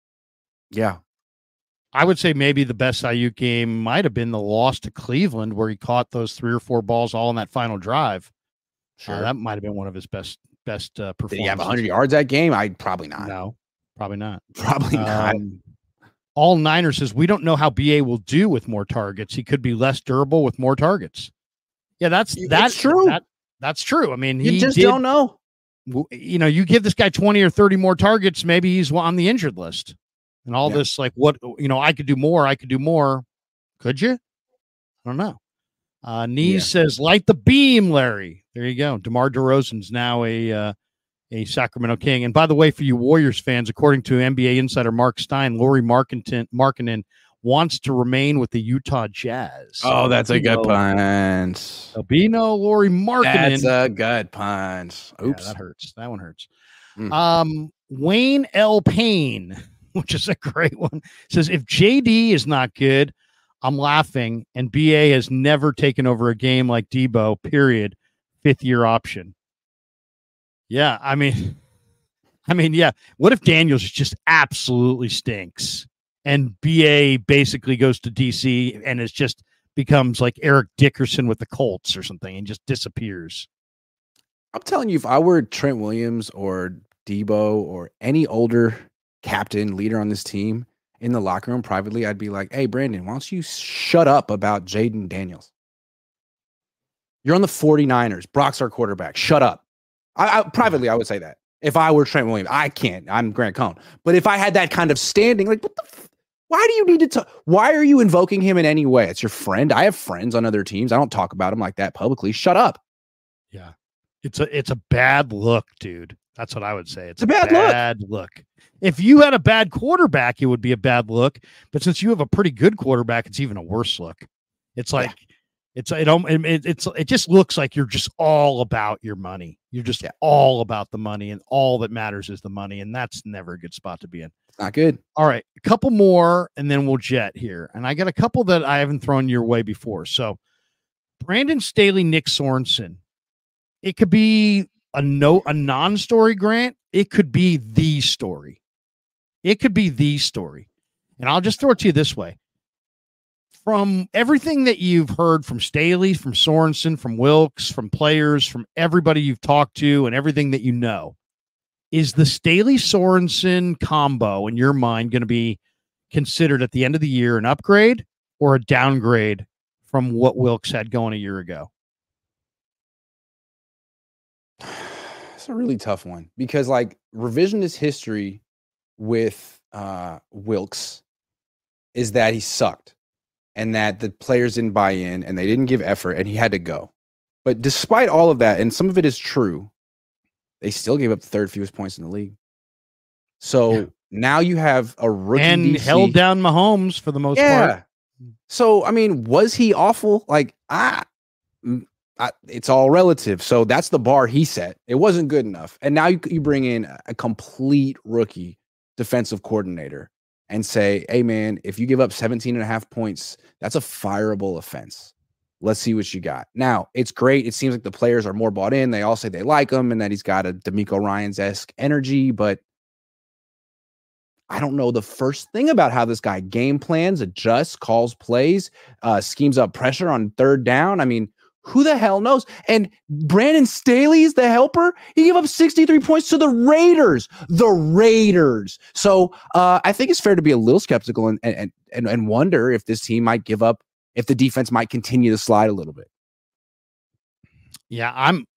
yeah, I would say maybe the best Ayuk game might have been the loss to Cleveland, where he caught those three or four balls all in that final drive. sure. Uh, that might have been one of his best best uh, Did performances. he have one hundred yards that game? I probably not. No, probably not. Probably not. Um, all Niner says we don't know how B A will do with more targets. He could be less durable with more targets. Yeah, that's It's that's true. That, that's true. I mean, You he just did, don't know. w- you know, you give this guy twenty or thirty more targets, maybe he's on the injured list. And all Yeah. this, like, what, you know, I could do more. I could do more. Could you? I don't know. Uh, Nees Yeah. says, light the beam, Larry. There you go. DeMar DeRozan's now a uh, a Sacramento King. And by the way, for you Warriors fans, according to N B A insider Mark Stein, Laurie Markkanen, Markkanen wants to remain with the Utah Jazz. Oh, that's a good No. punch. There'll be no Laurie Markkanen. That's a good punch. Yeah, Oops. that hurts. That one hurts. Mm. Um, Wayne L. Payne, which is a great one, says if J D is not good, I'm laughing, and B A has never taken over a game like Debo. Period. Fifth year option. Yeah, I mean, I mean, yeah. What if Daniels just absolutely stinks, and B A basically goes to D C and it just becomes like Eric Dickerson with the Colts or something, and just disappears? I'm telling you, if I were Trent Williams or Debo or any older captain, leader on this team in the locker room privately, I'd be like, hey, Brandon, why don't you shut up about Jaden Daniels? You're on the 49ers. Brock's our quarterback. Shut up. I, I privately, I would say that. If I were Trent Williams, I can't. I'm Grant Cohn. But if I had that kind of standing, like, what the f- Why do you need to talk? Why are you invoking him in any way? It's your friend. I have friends on other teams. I don't talk about him like that publicly. Shut up. Yeah. It's a it's a bad look, dude. That's what I would say. It's, it's a bad, bad look. look. If you had a bad quarterback, it would be a bad look. But since you have a pretty good quarterback, it's even a worse look. It's like yeah. it's it, it it's it just looks like you're just all about your money. You're just yeah. all about the money, and all that matters is the money, and that's never a good spot to be in. It's not good. All right, a couple more, and then we'll jet here. And I got a couple that I haven't thrown your way before. So, Brandon Staley, Nick Sorensen. It could be a no, a non-story, Grant. It could be the story. It could be the story. And I'll just throw it to you this way. From everything that you've heard from Staley, from Sorensen, from Wilks, from players, from everybody you've talked to, and everything that you know, is the Staley-Sorensen combo in your mind going to be considered at the end of the year an upgrade or a downgrade from what Wilks had going a year ago? It's a really tough one because, like, revisionist history with uh, Wilks is that he sucked and that the players didn't buy in and they didn't give effort and he had to go. But despite all of that, and some of it is true, they still gave up the third fewest points in the league. So yeah. now you have a rookie and D C. Held down Mahomes for the most yeah. part. So, I mean, was he awful? Like, I, I, it's all relative. So that's the bar he set. It wasn't good enough. And now you, you bring in a complete rookie defensive coordinator and say, hey, man, if you give up seventeen and a half points, that's a fireable offense. Let's see what you got. Now, it's great. It seems like the players are more bought in. They all say they like him and that he's got a D'Amico Ryans-esque energy, but I don't know the first thing about how this guy game plans, adjusts, calls plays, uh, schemes up pressure on third down. I mean, who the hell knows? And Brandon Staley is the helper. He gave up sixty-three points to the Raiders, the Raiders. So uh, I think it's fair to be a little skeptical and, and, and, and wonder if this team might give up, if the defense might continue to slide a little bit. Yeah, I'm,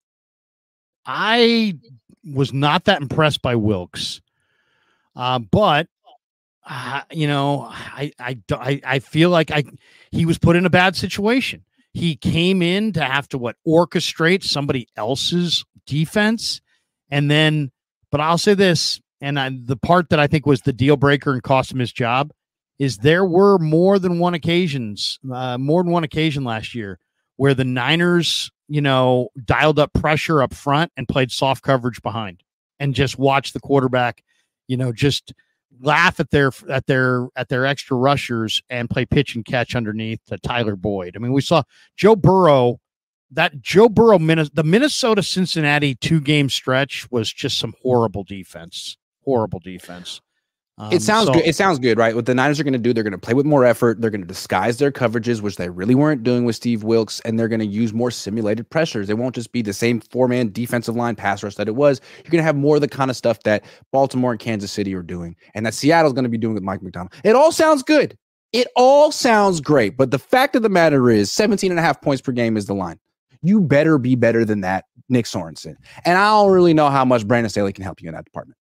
I was not that impressed by Wilks. Uh, but, uh, you know, I, I, I, I feel like I, he was put in a bad situation. He came in to have to what orchestrate somebody else's defense. And then, but I'll say this, and I, the part that I think was the deal breaker and cost him his job is there were more than one occasions, uh, more than one occasion last year where the Niners, you know, dialed up pressure up front and played soft coverage behind and just watched the quarterback, you know, just laugh at their at their at their extra rushers and play pitch and catch underneath to Tyler Boyd. I mean, we saw Joe Burrow, that Joe Burrow, the Minnesota Cincinnati two game stretch was just some horrible defense, horrible defense. Um, it sounds so, good. It sounds good, right? What the Niners are going to do, they're going to play with more effort. They're going to disguise their coverages, which they really weren't doing with Steve Wilks, and they're going to use more simulated pressures. It won't just be the same four-man defensive line pass rush that it was. You're going to have more of the kind of stuff that Baltimore and Kansas City are doing, and that Seattle's going to be doing with Mike McDonald. It all sounds good. It all sounds great, but the fact of the matter is seventeen and a half points per game is the line. You better be better than that, Nick Sorensen. And I don't really know how much Brandon Staley can help you in that department.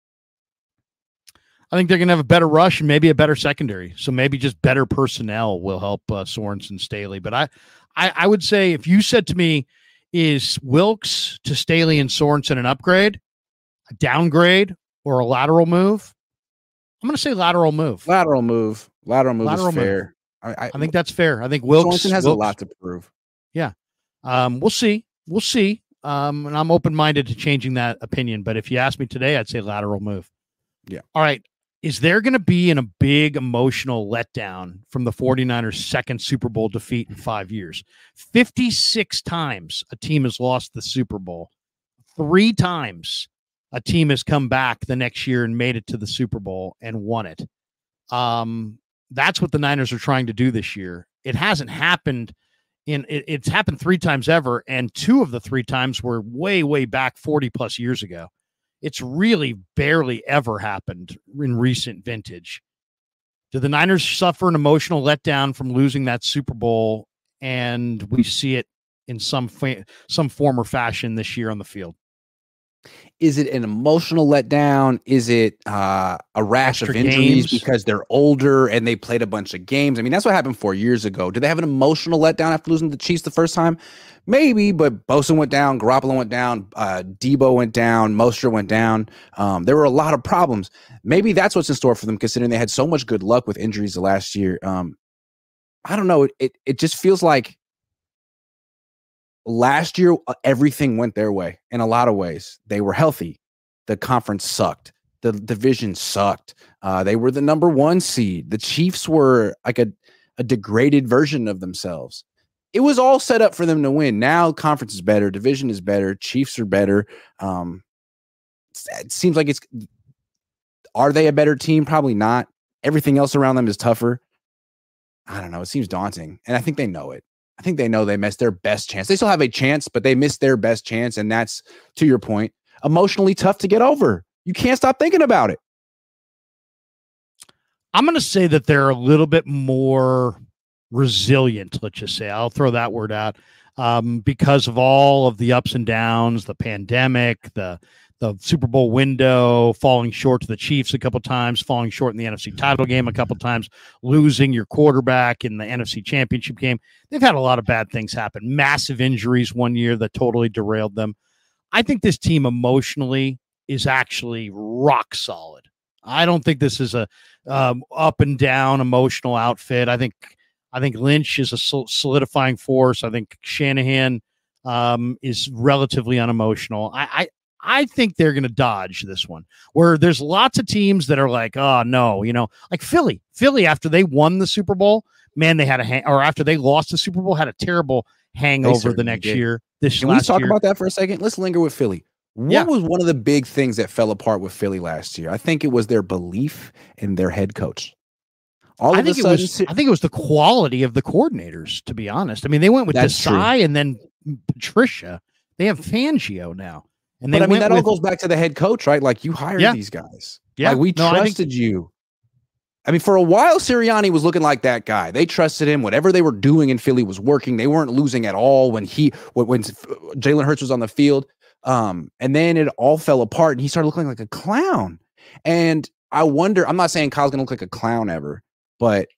I think they're going to have a better rush and maybe a better secondary. So maybe just better personnel will help uh, Sorensen, Staley. But I, I, I would say if you said to me, is Wilks to Staley and Sorensen an upgrade, a downgrade, or a lateral move? I'm going to say lateral move. Lateral move. Lateral move lateral is fair. Move. I, I, I think that's fair. I think Wilks Sorensen has Wilks, a lot to prove. Yeah. Um, we'll see. We'll see. Um, and I'm open-minded to changing that opinion. But if you ask me today, I'd say lateral move. Yeah. All right. Is there going to be in a big emotional letdown from the 49ers' second Super Bowl defeat in five years? fifty-six times a team has lost the Super Bowl. Three times a team has come back the next year and made it to the Super Bowl and won it. Um, that's what the Niners are trying to do this year. It hasn't happened. In, it, it's happened three times ever, and two of the three times were way, way back forty plus years ago. It's really barely ever happened in recent vintage. Do the Niners suffer an emotional letdown from losing that Super Bowl, and we see it in some fa- some form or fashion this year on the field? Is it an emotional letdown? Is it uh, a rash Extra of injuries games. because they're older and they played a bunch of games? I mean, that's what happened four years ago. Did they have an emotional letdown after losing to the Chiefs the first time? Maybe, but Bosa went down, Garoppolo went down, uh, Debo went down, Mostert went down. Um, there were a lot of problems. Maybe that's what's in store for them, considering they had so much good luck with injuries the last year. Um, I don't know. It, it it just feels like last year, everything went their way in a lot of ways. They were healthy. The conference sucked. The division sucked. Uh, they were the number one seed. The Chiefs were like a, a degraded version of themselves. It was all set up for them to win. Now conference is better. Division is better. Chiefs are better. Um, it seems like it's, are they a better team? Probably not. Everything else around them is tougher. I don't know. It seems daunting. And I think they know it. I think they know they missed their best chance. They still have a chance, but they missed their best chance. And that's, to your point, emotionally tough to get over. You can't stop thinking about it. I'm going to say that they're a little bit more resilient, let's just say. I'll throw that word out um, because of all of the ups and downs, the pandemic, the the Super Bowl window, falling short to the Chiefs a couple times, falling short in the N F C title game a couple times, losing your quarterback in the N F C championship game. They've had a lot of bad things happen. Massive injuries one year that totally derailed them. I think this team emotionally is actually rock solid. I don't think this is a um, up and down emotional outfit. I think I think Lynch is a solidifying force. I think Shanahan um, is relatively unemotional. I, I I think they're going to dodge this one, where there's lots of teams that are like, oh, no, you know, like Philly. Philly, after they won the Super Bowl, man, they had a hang- or after they lost the Super Bowl, had a terrible hangover the next did. year. This Can we talk year. about that for a second? Let's linger with Philly. What Yeah. was one of the big things that fell apart with Philly last year? I think it was their belief in their head coach. All I of think a it sudden, was. I think it was the quality of the coordinators. To be honest, I mean, they went with That's Desai and then Patricia. They have Fangio now, and they but I mean went that with, all goes back to the head coach, right? Like you hired Yeah. these guys. Yeah. Like we No, I think- trusted you. I mean, for a while, Sirianni was looking like that guy. They trusted him. Whatever they were doing in Philly was working. They weren't losing at all when he when, when Jalen Hurts was on the field. Um, and then it all fell apart, and he started looking like a clown. And I wonder. I'm not saying Kyle's gonna look like a clown ever, but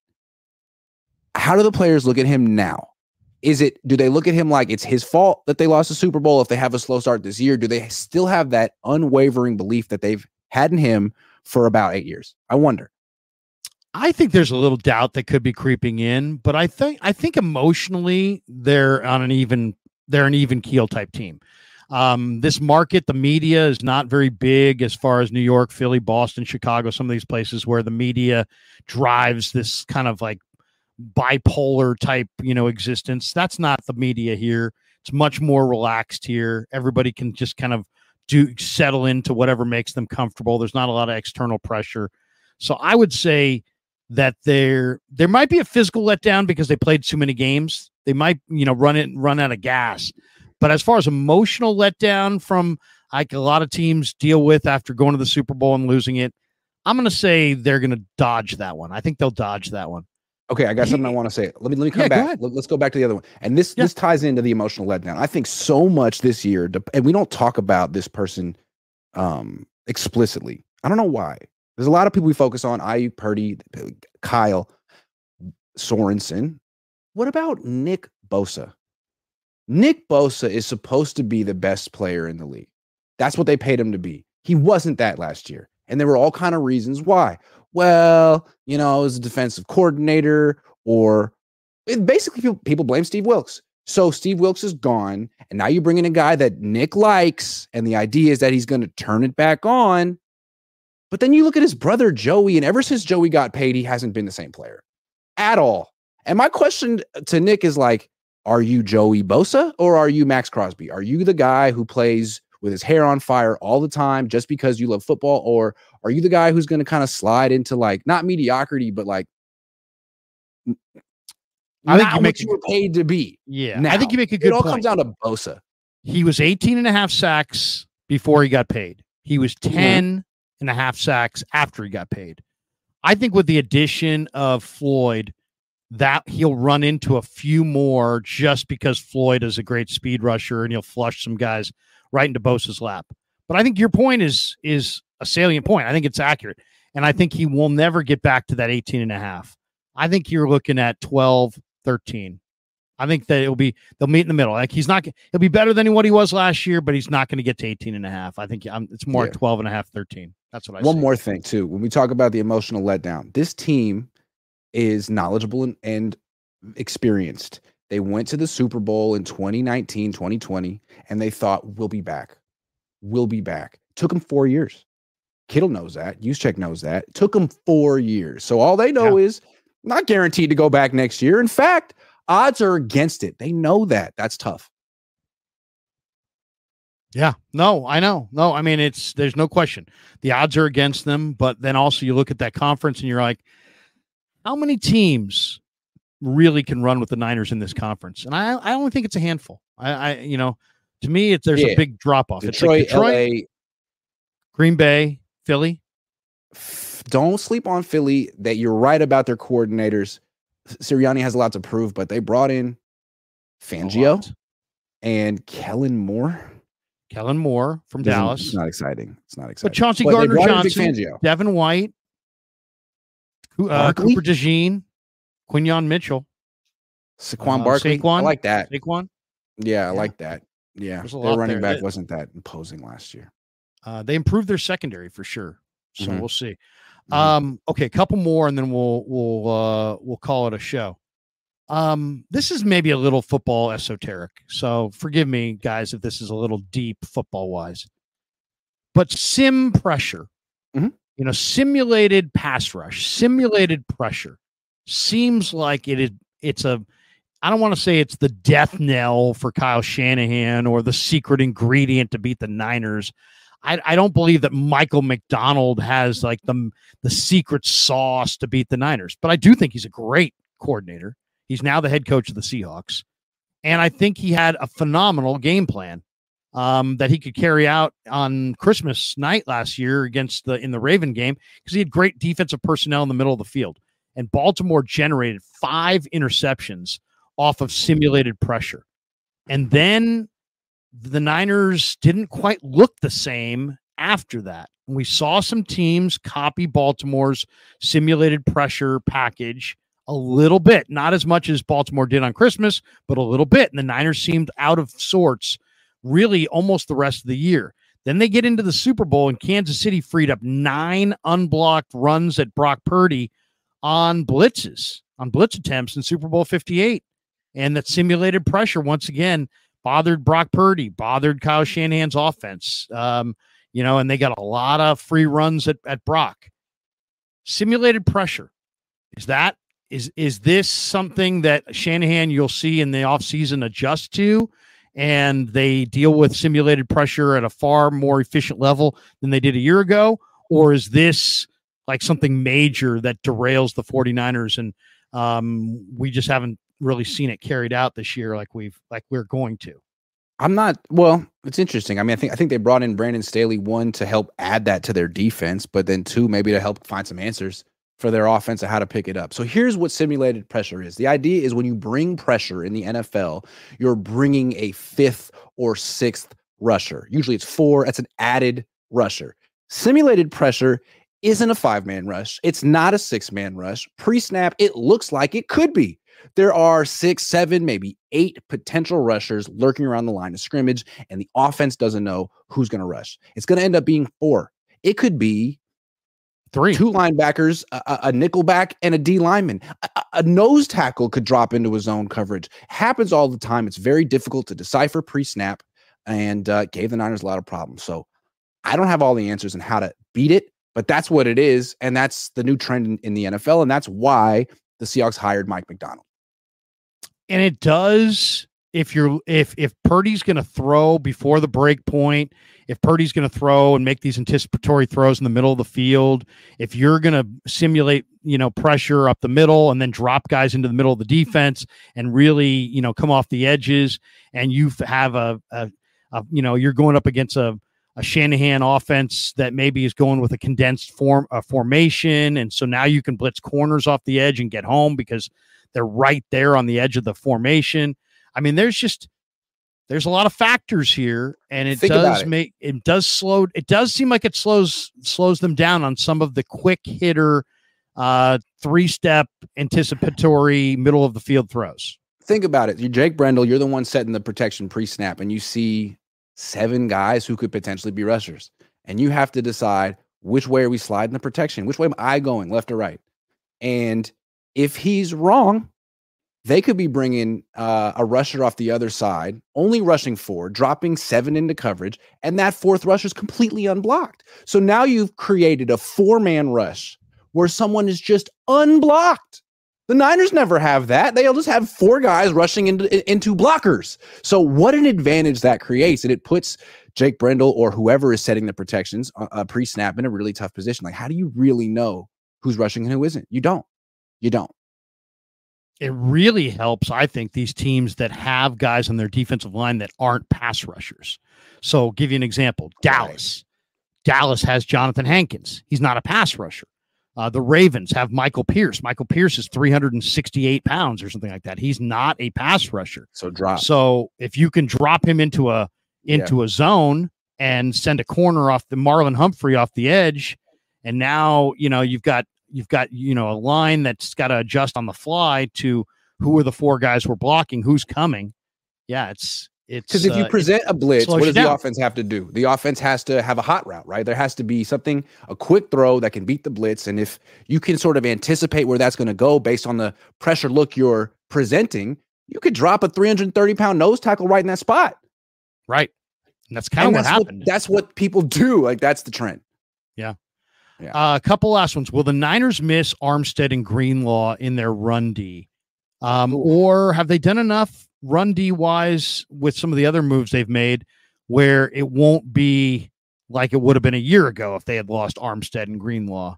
how do the players look at him now? Is it, do they look at him like it's his fault that they lost the Super Bowl if they have a slow start this year? Do they still have that unwavering belief that they've had in him for about eight years? I wonder. I think there's a little doubt that could be creeping in, but I think I think emotionally they're on an even they're an even keel type team. Um, this market, the media is not very big as far as New York, Philly, Boston, Chicago, some of these places where the media drives this kind of like bipolar type, you know, existence. That's not the media here. It's much more relaxed here. Everybody can just kind of do settle into whatever makes them comfortable. There's not a lot of external pressure. So I would say that there there might be a physical letdown because they played too many games. They might, you know, run it run out of gas. But as far as emotional letdown from like a lot of teams deal with after going to the Super Bowl and losing it, I'm going to say they're going to dodge that one. I think they'll dodge that one. Okay, I got something I want to say. Let me let me come Yeah, go back. ahead. Let, let's go back to the other one. And this Yeah. this ties into the emotional letdown. I think so much this year, and we don't talk about this person um, explicitly. I don't know why. There's a lot of people we focus on: Ayuk, Purdy, Kyle, Sorensen. What about Nick Bosa? Nick Bosa is supposed to be the best player in the league. That's what they paid him to be. He wasn't that last year, and there were all kind of reasons why. Well, you know, as a defensive coordinator, or it basically people, people blame Steve Wilks. So Steve Wilks is gone, and now you bring in a guy that Nick likes, and the idea is that he's going to turn it back on. But then you look at his brother Joey, and ever since Joey got paid, he hasn't been the same player at all. And my question to Nick is like, are you Joey Bosa or are you Max Crosby? Are you the guy who plays with his hair on fire all the time just because you love football? Or are you the guy who's going to kind of slide into like, not mediocrity, but like, I think not you make what you were paid to be. Yeah, Now, I think you make a good it all point. comes down to Bosa. He was eighteen and a half sacks before he got paid. He was ten and a half sacks after he got paid. I think with the addition of Floyd, that he'll run into a few more just because Floyd is a great speed rusher and he'll flush some guys right into Bosa's lap. But I think your point is is a salient point. I think it's accurate. And I think he will never get back to that eighteen and a half. I think you're looking at twelve, thirteen. I think that it'll be, they'll meet in the middle. Like he's not, he'll be better than what he was last year, but he's not going to get to eighteen and a half. I think I'm, it's more yeah. at twelve and a half, thirteen. That's what I One see. more thing too. When we talk about the emotional letdown, this team is knowledgeable and, and experienced. They went to the Super Bowl in twenty nineteen, twenty twenty, and they thought, we'll be back. We'll be back. Took them four years. Kittle knows that. Juszczyk knows that. It took them four years. So all they know yeah. is not guaranteed to go back next year. In fact, odds are against it. They know that. That's tough. Yeah, no, I know. No, I mean, it's, there's no question. The odds are against them, but then also you look at that conference and you're like, how many teams really can run with the Niners in this conference? And I, I only think it's a handful. I, I you know, to me, it's, there's yeah. a big drop off. Detroit, it's like Detroit, L A, Green Bay, Philly. Don't sleep on Philly. That you're right about their coordinators. Sirianni has a lot to prove, but they brought in Fangio and Kellen Moore. Kellen Moore from Doesn't, Dallas. It's not exciting. It's not exciting. But Chauncey but Gardner-Johnson, Devin White, uh, Cooper DeJean, Quinyon Mitchell, Saquon uh, Barkley. Saquon, I like that. Saquon. Yeah, I yeah. like that. Yeah, their running there. back wasn't that imposing last year. Uh, they improved their secondary for sure. So mm-hmm. we'll see. Mm-hmm. Um, okay, a couple more, and then we'll we'll uh, we'll call it a show. Um, this is maybe a little football esoteric, so forgive me, guys, if this is a little deep football wise. But sim pressure, mm-hmm. you know, simulated pass rush, simulated pressure, seems like it is. It's a. I don't want to say it's the death knell for Kyle Shanahan or the secret ingredient to beat the Niners. I, I don't believe that Michael McDonald has like the the secret sauce to beat the Niners, but I do think he's a great coordinator. He's now the head coach of the Seahawks. And I think he had a phenomenal game plan um, that he could carry out on Christmas night last year against the in the Raven game because he had great defensive personnel in the middle of the field. And Baltimore generated five interceptions off of simulated pressure. And then the Niners didn't quite look the same after that. We saw some teams copy Baltimore's simulated pressure package a little bit, not as much as Baltimore did on Christmas, but a little bit. And the Niners seemed out of sorts really almost the rest of the year. Then they get into the Super Bowl and Kansas City freed up nine unblocked runs at Brock Purdy on blitzes, on blitz attempts in Super Bowl fifty-eight. And that simulated pressure, once again, bothered Brock Purdy, bothered Kyle Shanahan's offense. Um, you know, and they got a lot of free runs at, at Brock. Simulated pressure. Is that Is is this something that Shanahan you'll see in the offseason adjust to, and they deal with simulated pressure at a far more efficient level than they did a year ago? Or is this like something major that derails the 49ers and um, we just haven't really seen it carried out this year like we've like we're going to? I'm not, well, it's interesting. I mean, I think I think they brought in Brandon Staley, one, to help add that to their defense, but then two, maybe to help find some answers for their offense and how to pick it up. So here's what simulated pressure is. The idea is when you bring pressure in the N F L, you're bringing a fifth or sixth rusher. Usually it's four. That's an added rusher. Simulated pressure isn't a five-man rush. It's not a six-man rush. Pre-snap, it looks like it could be. There are six, seven, maybe eight potential rushers lurking around the line of scrimmage, and the offense doesn't know who's going to rush. It's going to end up being four. It could be Three. Two linebackers, a, a nickelback, and a D lineman. A, a nose tackle could drop into his zone coverage. Happens all the time. It's very difficult to decipher pre-snap and uh, gave the Niners a lot of problems. So I don't have all the answers on how to beat it, but that's what it is, and that's the new trend in, in the N F L, and that's why the Seahawks hired Mike McDonald. And it does, if you're if if Purdy's going to throw before the break point, if Purdy's going to throw and make these anticipatory throws in the middle of the field, if you're going to simulate, you know, pressure up the middle and then drop guys into the middle of the defense and really, you know, come off the edges, and you have a, a, a you know, you're going up against a, a Shanahan offense that maybe is going with a condensed form a formation. And so now you can blitz corners off the edge and get home because they're right there on the edge of the formation. I mean, there's just, there's a lot of factors here, and it Think about does it. make it does slow. It does seem like it slows slows them down on some of the quick hitter, uh, three step anticipatory middle of the field throws. Think about it. You're Jake Brendel. You're the one setting the protection pre-snap, and you see seven guys who could potentially be rushers, and you have to decide which way are we sliding the protection? Which way am I going, left or right? And if he's wrong, they could be bringing uh, a rusher off the other side, only rushing four, dropping seven into coverage, and that fourth rusher is completely unblocked. So now you've created a four-man rush where someone is just unblocked. The Niners never have that. They'll just have four guys rushing into, into blockers. So what an advantage that creates. And it puts Jake Brendel or whoever is setting the protections uh, pre-snap in a really tough position. Like, how do you really know who's rushing and who isn't? You don't. You don't. It really helps, I think, these teams that have guys on their defensive line that aren't pass rushers. So I'll give you an example. Dallas. Right. Dallas has Jonathan Hankins. He's not a pass rusher. Uh, the Ravens have Michael Pierce. Michael Pierce is three hundred sixty-eight pounds or something like that. He's not a pass rusher. So drop. So if you can drop him into a into yeah. a zone and send a corner off the Marlon Humphrey off the edge, and now you know you've got You've got, you know, a line that's got to adjust on the fly to who are the four guys we're blocking, who's coming. Yeah, it's it's because if you uh, present a blitz, what does down. the offense have to do? The offense has to have a hot route, right? There has to be something, a quick throw that can beat the blitz. And if you can sort of anticipate where that's going to go based on the pressure look you're presenting, you could drop a three hundred thirty pound nose tackle right in that spot. Right. And that's kind of what happened. What, that's what people do. Like, that's the trend. Yeah. Yeah. Uh, a couple last ones. Will the Niners miss Armstead and Greenlaw in their run D? Um, or have they done enough run D wise with some of the other moves they've made where it won't be like it would have been a year ago if they had lost Armstead and Greenlaw?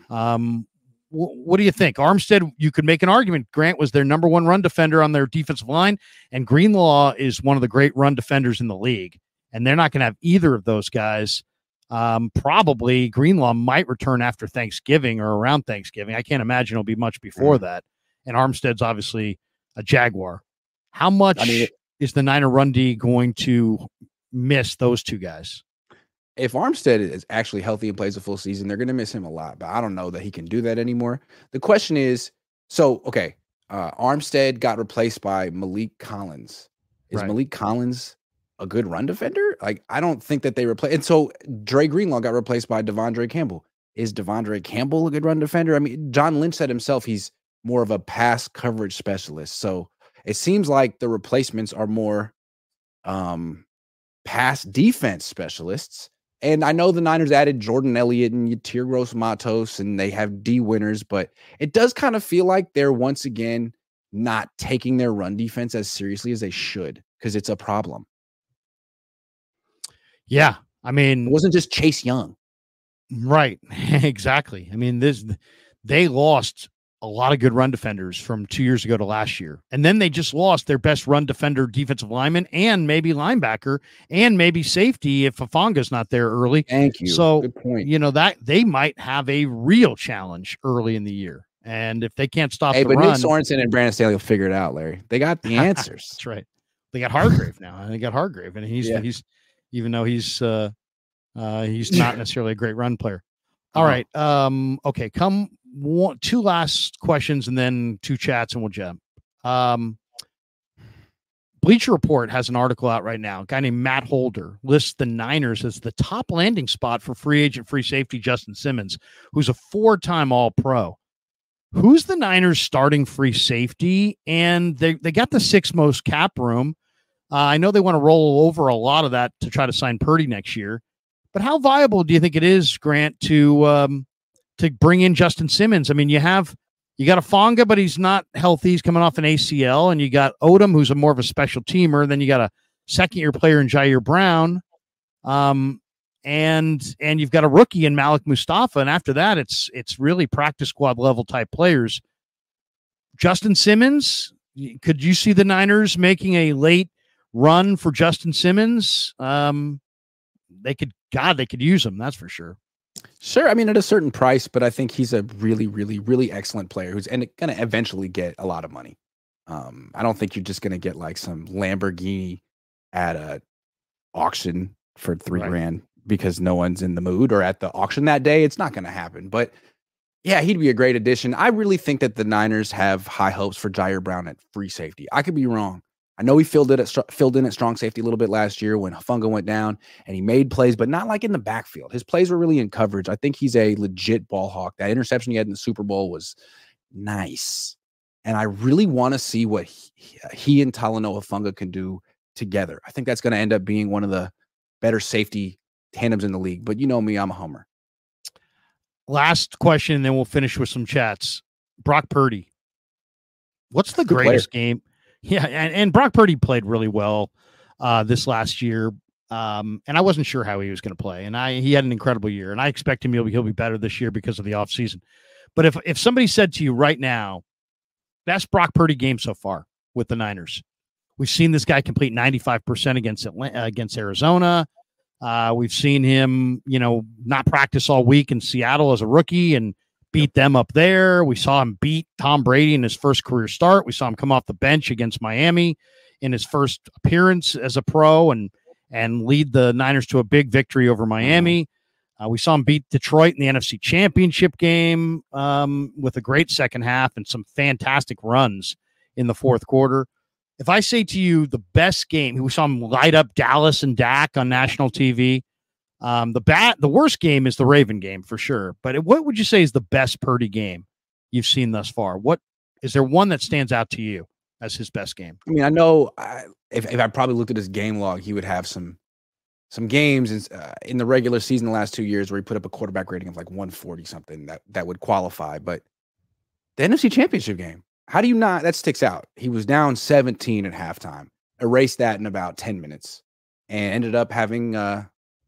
Um, wh- what do you think? Armstead, you could make an argument. Grant was their number one run defender on their defensive line, and Greenlaw is one of the great run defenders in the league. And they're not going to have either of those guys. Um, probably Greenlaw might return after Thanksgiving or around Thanksgiving. I can't imagine it'll be much before mm-hmm. that. And Armstead's obviously a Jaguar. How much I mean, is the Niner run D going to miss those two guys? If Armstead is actually healthy and plays a full season, they're going to miss him a lot, but I don't know that he can do that anymore. The question is, so, okay, uh, Armstead got replaced by Malik Collins. Is right. Malik Collins a good run defender? Like, I don't think that they replace. And so Dre Greenlaw got replaced by Devondre Campbell. Is Devondre Campbell a good run defender? I mean, John Lynch said himself he's more of a pass coverage specialist. So it seems like the replacements are more um, pass defense specialists. And I know the Niners added Jordan Elliott and Yatir Gross-Matos, and they have D winners, but it does kind of feel like they're once again not taking their run defense as seriously as they should because it's a problem. Yeah, I mean, it wasn't just Chase Young. Right. Exactly. I mean, this they lost a lot of good run defenders from two years ago to last year. And then they just lost their best run defender, defensive lineman, and maybe linebacker, and maybe safety if Fafanga's not there early. Thank you. So, good point. You know, that they might have a real challenge early in the year. And if they can't stop hey, the but run, Nick Sorensen and Brandon Staley will figure it out, Larry. They got the answers. That's right. They got Hargrave now. And they got Hargrave. And he's, yeah. he's, even though he's, uh, uh, he's not necessarily a great run player. All uh-huh. right. Um, okay. Come one, two last questions and then two chats and we'll jump. Um, Bleacher Report has an article out right now. A guy named Matt Holder lists the Niners as the top landing spot for free agent free safety Justin Simmons, who's a four-time All-Pro. Who's the Niners starting free safety? And they, they got the sixth most cap room. Uh, I know they want to roll over a lot of that to try to sign Purdy next year. But how viable do you think it is, Grant, to um, to bring in Justin Simmons? I mean, you have you got a Fonga, but he's not healthy. He's coming off an A C L, and you got Odom, who's a more of a special teamer. Then you got a second-year player in Jair Brown, um, and and you've got a rookie in Malik Mustafa. And after that, it's it's really practice squad level type players. Justin Simmons, could you see the Niners making a late run for Justin Simmons? Um, they could. God, they could use him. That's for sure. Sure. I mean, at a certain price, but I think he's a really, really, really excellent player who's going to eventually get a lot of money. Um, I don't think you're just going to get like some Lamborghini at a auction for three Right. grand because no one's in the mood, or at the auction that day. It's not going to happen. But yeah, he'd be a great addition. I really think that the Niners have high hopes for Jair Brown at free safety. I could be wrong. I know he filled it at str- filled in at strong safety a little bit last year when Hufanga went down, and he made plays, but not like in the backfield. His plays were really in coverage. I think he's a legit ball hawk. That interception he had in the Super Bowl was nice, and I really want to see what he, he and Talanoa Hufanga can do together. I think that's going to end up being one of the better safety tandems in the league. But you know me, I'm a homer. Last question, and then we'll finish with some chats. Brock Purdy. What's the Good greatest game? Yeah, and, and Brock Purdy played really well uh, this last year, um, and I wasn't sure how he was going to play. And I he had an incredible year, and I expect him he'll be, he'll be better this year because of the offseason. But if if somebody said to you right now, best Brock Purdy game so far with the Niners, we've seen this guy complete ninety-five percent against Atlanta, against Arizona. Uh, we've seen him, you know, not practice all week in Seattle as a rookie and beat them up there. We saw him beat Tom Brady in his first career start. We saw him come off the bench against Miami in his first appearance as a pro and and lead the Niners to a big victory over Miami. Uh, we saw him beat Detroit in the N F C Championship game um, with a great second half and some fantastic runs in the fourth quarter. If I say to you the best game, we saw him light up Dallas and Dak on national T V. Um, the bat, the worst game is the Raven game for sure. But what would you say is the best Purdy game you've seen thus far? What is there one that stands out to you as his best game? I mean, I know I, if if I probably looked at his game log, he would have some some games in, uh, in the regular season the last two years where he put up a quarterback rating of like one forty something that that would qualify. But the N F C Championship game, how do you not? That sticks out. He was down seventeen at halftime, erased that in about ten minutes, and ended up having uh,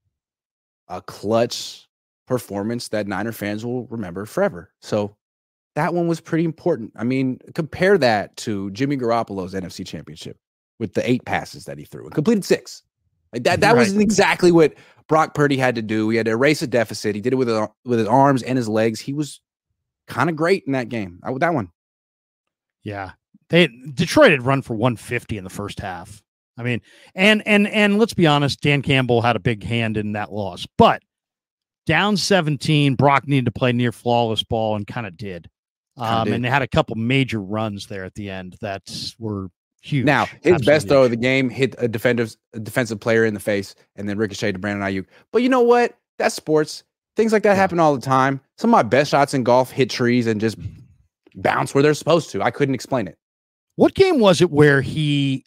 a clutch performance that Niner fans will remember forever. So that one was pretty important. I mean, compare that to Jimmy Garoppolo's N F C Championship with the eight passes that he threw and completed six. Like that that Right. wasn't exactly what Brock Purdy had to do. He had to erase a deficit. He did it with his, with his arms and his legs. He was kind of great in that game. I, that one. Yeah, they Detroit had run for one fifty in the first half. I mean, and and and let's be honest, Dan Campbell had a big hand in that loss. But down seventeen, Brock needed to play near flawless ball and kind of did. Um, did. and they had a couple major runs there at the end that were huge. Now, his Absolutely best throw huge. of the game hit a defensive a defensive player in the face and then ricocheted to Brandon Ayuk. But you know what? That's sports. Things like that Yeah. happen all the time. Some of my best shots in golf hit trees and just bounce where they're supposed to. I couldn't explain it. What game was it where he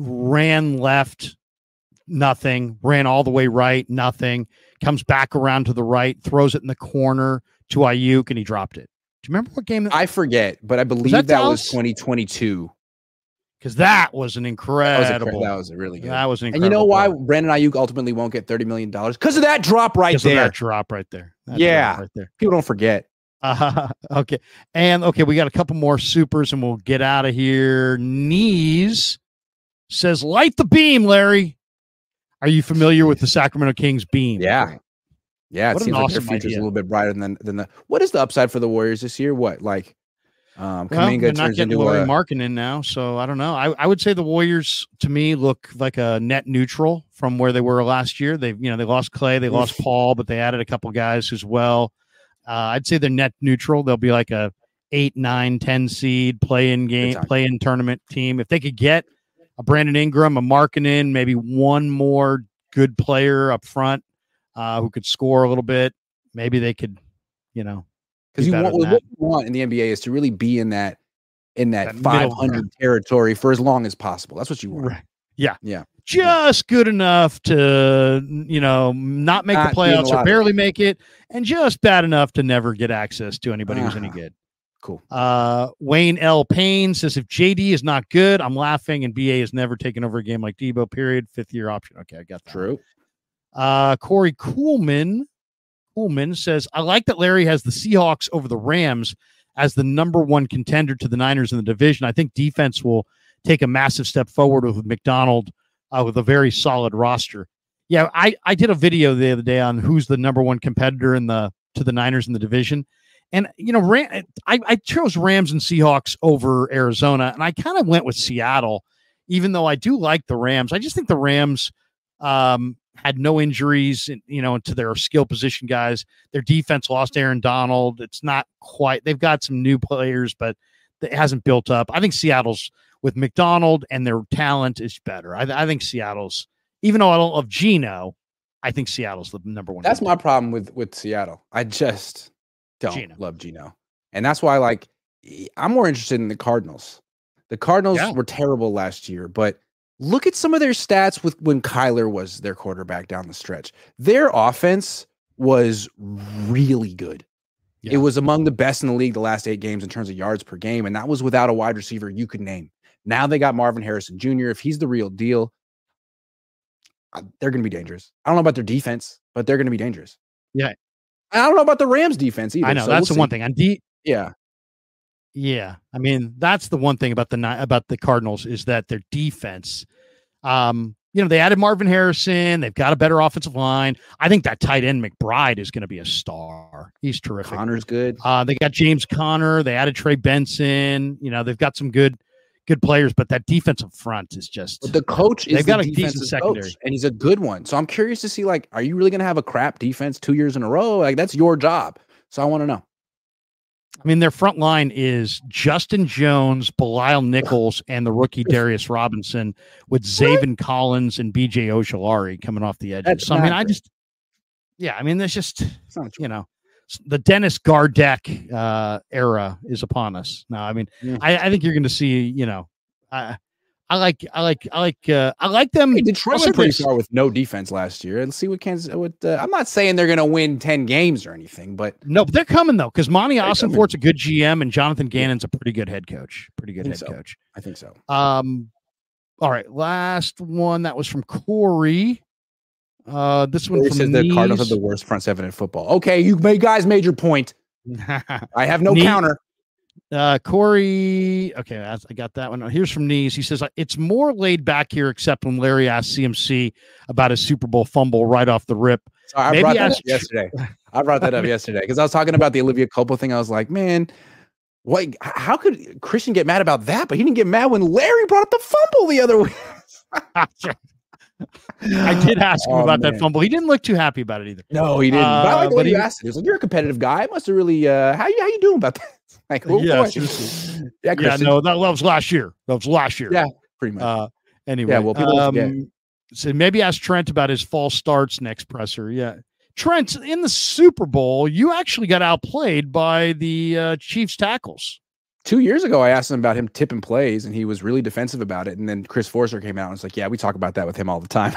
ran left, nothing, ran all the way right, nothing, comes back around to the right, throws it in the corner to Ayuk, and he dropped it? Do you remember what game that I forget, but I believe that that, Dallas? was twenty twenty-two. Because that was an That was, a, incredible. that was a really good. That was an and incredible. you know why play. Brandon Ayuk ultimately won't get thirty million dollars? Because of that drop right Because of there. that drop right there. That Yeah. drop right there. People don't forget. Uh, okay. And okay, we got a couple more supers and we'll get out of here. Knees says, light the beam, Larry. Are you familiar with the Sacramento Kings beam? Yeah. Yeah, it What an seems like awesome their future's idea. a little bit brighter than than the. What is the upside for the Warriors this year? What like, um, Well, Kuminga they're not turns getting into Laurie a. Markkinen now, so I don't know. I, I would say the Warriors, to me, look like a net neutral from where they were last year. They've, you know, they lost Clay, they lost Paul, but they added a couple guys as well. Uh, I'd say they're net neutral. They'll be like a eight, nine, ten seed play-in game, time. play-in tournament team. If they could get a Brandon Ingram, a Markkinen, maybe one more good player up front uh, who could score a little bit, maybe they could, you know, Because be you better want than what that. you want in the N B A is to really be in that in that, That middle five hundred territory for as long as possible. That's what you want. Right. Yeah. Yeah. Just good enough to, you know, not make Not the be in the playoffs or lottery. barely make it, and just bad enough to never get access to anybody who's any Uh-huh. good. Cool. Uh, Wayne L. Payne says, if J D is not good, I'm laughing, and B A has never taken over a game like Debo, period. Fifth year option. Okay, I got that. True. Uh, Corey Coolman, Coolman says, I like that Larry has the Seahawks over the Rams as the number one contender to the Niners in the division. I think defense will take a massive step forward with McDonald uh, with a very solid roster. Yeah, I, I did a video the other day on who's the number one competitor in the to the Niners in the division. And, you know, Ram, I, I chose Rams and Seahawks over Arizona, and I kind of went with Seattle. even though I do like the Rams, I just think the Rams um, had no injuries, you know, to their skill position guys. Their defense lost Aaron Donald. It's not quite, they've got some new players, but it hasn't built up. I think Seattle's with McDonald and their talent is better. I, I think Seattle's, even though I don't love Geno, I think Seattle's the number one. That's my problem with, with Seattle. I just don't Geno. love Geno. And that's why, like, I'm more interested in the Cardinals. The Cardinals yeah. were terrible last year, but look at some of their stats with when Kyler was their quarterback down the stretch. Their offense was really good. Yeah. It was among the best in the league the last eight games in terms of yards per game, and that was without a wide receiver you could name. Now they got Marvin Harrison Junior If he's the real deal, they're going to be dangerous. I don't know about their defense, but they're going to be dangerous. Yeah. I don't know about the Rams defense either. I know. So that's we'll the see. one thing. On D- yeah. Yeah, I mean that's the one thing about the about the Cardinals is that their defense. Um, you know, they added Marvin Harrison. They've got a better offensive line. I think that tight end McBride is going to be a star. He's terrific. Connor's good. Uh, they got James Conner. They added Trey Benson. You know, they've got some good good players, but that defensive front is just. But the coach is they've got the a decent secondary, coach, and he's a good one. So I'm curious to see, like, are you really going to have a crap defense two years in a row? Like that's your job. So I want to know. I mean, their front line is Justin Jones, Belial Nichols, and the rookie Darius Robinson with Zaven Collins and B J Ojolari coming off the edges. That's so, I mean, I just, yeah, I mean, there's just, you know, the Dennis Gardeck uh, era is upon us. No, I mean, yeah. I, I think you're going to see, you know, I, I like, I like, I like, uh, I like them. Hey, Detroit went pretty far with no defense last year. Let's see what Kansas. What uh, I'm not saying they're going to win ten games or anything, but no, but they're coming though because Monty Ossenfort's a good G M and Jonathan Gannon's a pretty good head coach. Pretty good head so. coach. I think so. Um, all right, last one that was from Corey. Uh, this one Corey from says Nees. the Cardinals have the worst front seven in football. Okay, you may, guys made your point. I have no Nees, counter. Uh, Corey, okay, I, I got that one. Here's from Nees. He says, it's more laid back here, except when Larry asked C M C about his Super Bowl fumble right off the rip. So I Maybe brought that asked, up yesterday. I brought that up yesterday because I was talking about the Olivia Culpo thing. I was like, man, what? How could Christian get mad about that? But he didn't get mad when Larry brought up the fumble the other week. I did ask him oh, about man. that fumble. He didn't look too happy about it either. No, he didn't. Uh, but I like the way he, you asked it. He was like, "You're a competitive guy. I must have really. Uh, how you how you doing about that?" Like, oh, yeah, yeah, yeah, no, that, that was last year. That was last year. Yeah, pretty much. Uh, anyway, yeah. Well, people um, so maybe ask Trent about his false starts next presser. Yeah, Trent, in the Super Bowl, you actually got outplayed by the uh, Chiefs tackles. Two years ago, I asked him about him tipping plays, and he was really defensive about it. And then Chris Forster came out and was like, "Yeah, we talk about that with him all the time."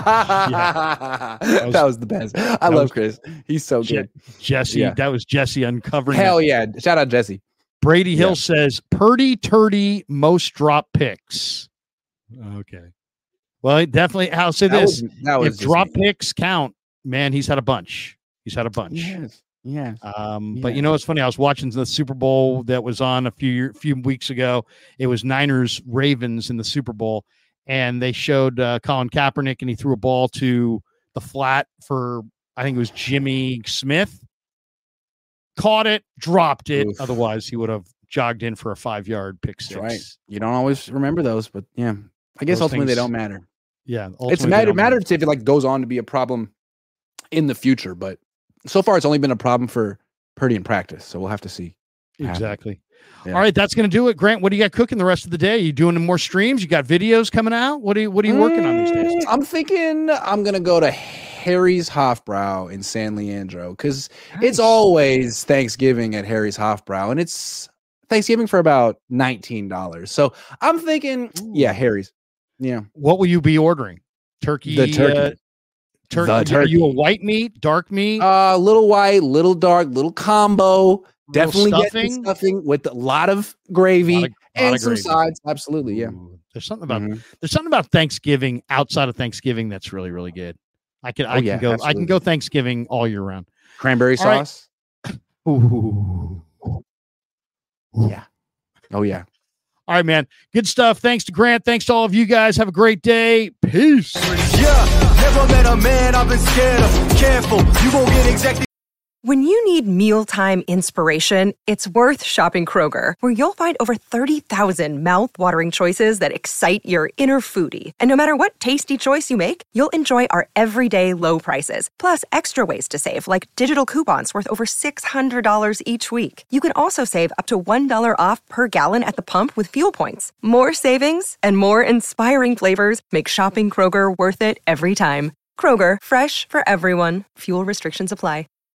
yeah. that, was, that was the best. I love Chris. He's so Je- good. Jesse, yeah. That was Jesse uncovering. Hell it. yeah! Shout out Jesse. Brady Hill yeah. says, "Purdy Turdy most drop picks." Okay. Well, definitely. I'll say that this: was, that was if drop me. picks count, man, he's had a bunch. He's had a bunch. Yes. Yeah. Um, yeah. But you know what's funny? I was watching the Super Bowl that was on a few few weeks ago. It was Niners Ravens in the Super Bowl, and they showed uh, Colin Kaepernick, and he threw a ball to the flat for I think it was Jimmy Smith. Caught it, dropped it. Oof. Otherwise, he would have jogged in for a five yard pick six. That's right. You don't always remember those, but yeah, I guess those ultimately things, they don't matter. Yeah, it's matter matters if it like goes on to be a problem in the future, but. So far, it's only been a problem for Purdy in practice, so we'll have to see. Exactly. Yeah. All right, that's going to do it. Grant, what do you got cooking the rest of the day? Are you doing more streams? You got videos coming out? What are you What are you working mm, on these days? I'm thinking I'm going to go to Harry's Hofbrau in San Leandro because nice. It's always Thanksgiving at Harry's Hofbrau, and it's Thanksgiving for about nineteen dollars. So I'm thinking, Ooh. yeah, Harry's. Yeah. What will you be ordering? Turkey. The turkey. Uh, Turkey. The turkey. Are you a white meat, dark meat? Uh, little white, little dark, little combo. Little Definitely stuffing. Getting stuffing with a lot of gravy lot of, and of some gravy. sides. Absolutely, yeah. Ooh, there's something about mm-hmm. there's something about Thanksgiving outside of Thanksgiving that's really really good. I can oh, I yeah, can go absolutely. I can go Thanksgiving all year round. Cranberry all sauce. Right. Ooh. Yeah. Oh yeah. All right, man. Good stuff. Thanks to Grant. Thanks to all of you guys. Have a great day. Peace. Yeah, never met a man I've been scared of. Careful, you won't get exactly. When you need mealtime inspiration, it's worth shopping Kroger, where you'll find over thirty thousand mouth-watering choices that excite your inner foodie. And no matter what tasty choice you make, you'll enjoy our everyday low prices, plus extra ways to save, like digital coupons worth over six hundred dollars each week. You can also save up to one dollar off per gallon at the pump with fuel points. More savings and more inspiring flavors make shopping Kroger worth it every time. Kroger, fresh for everyone. Fuel restrictions apply.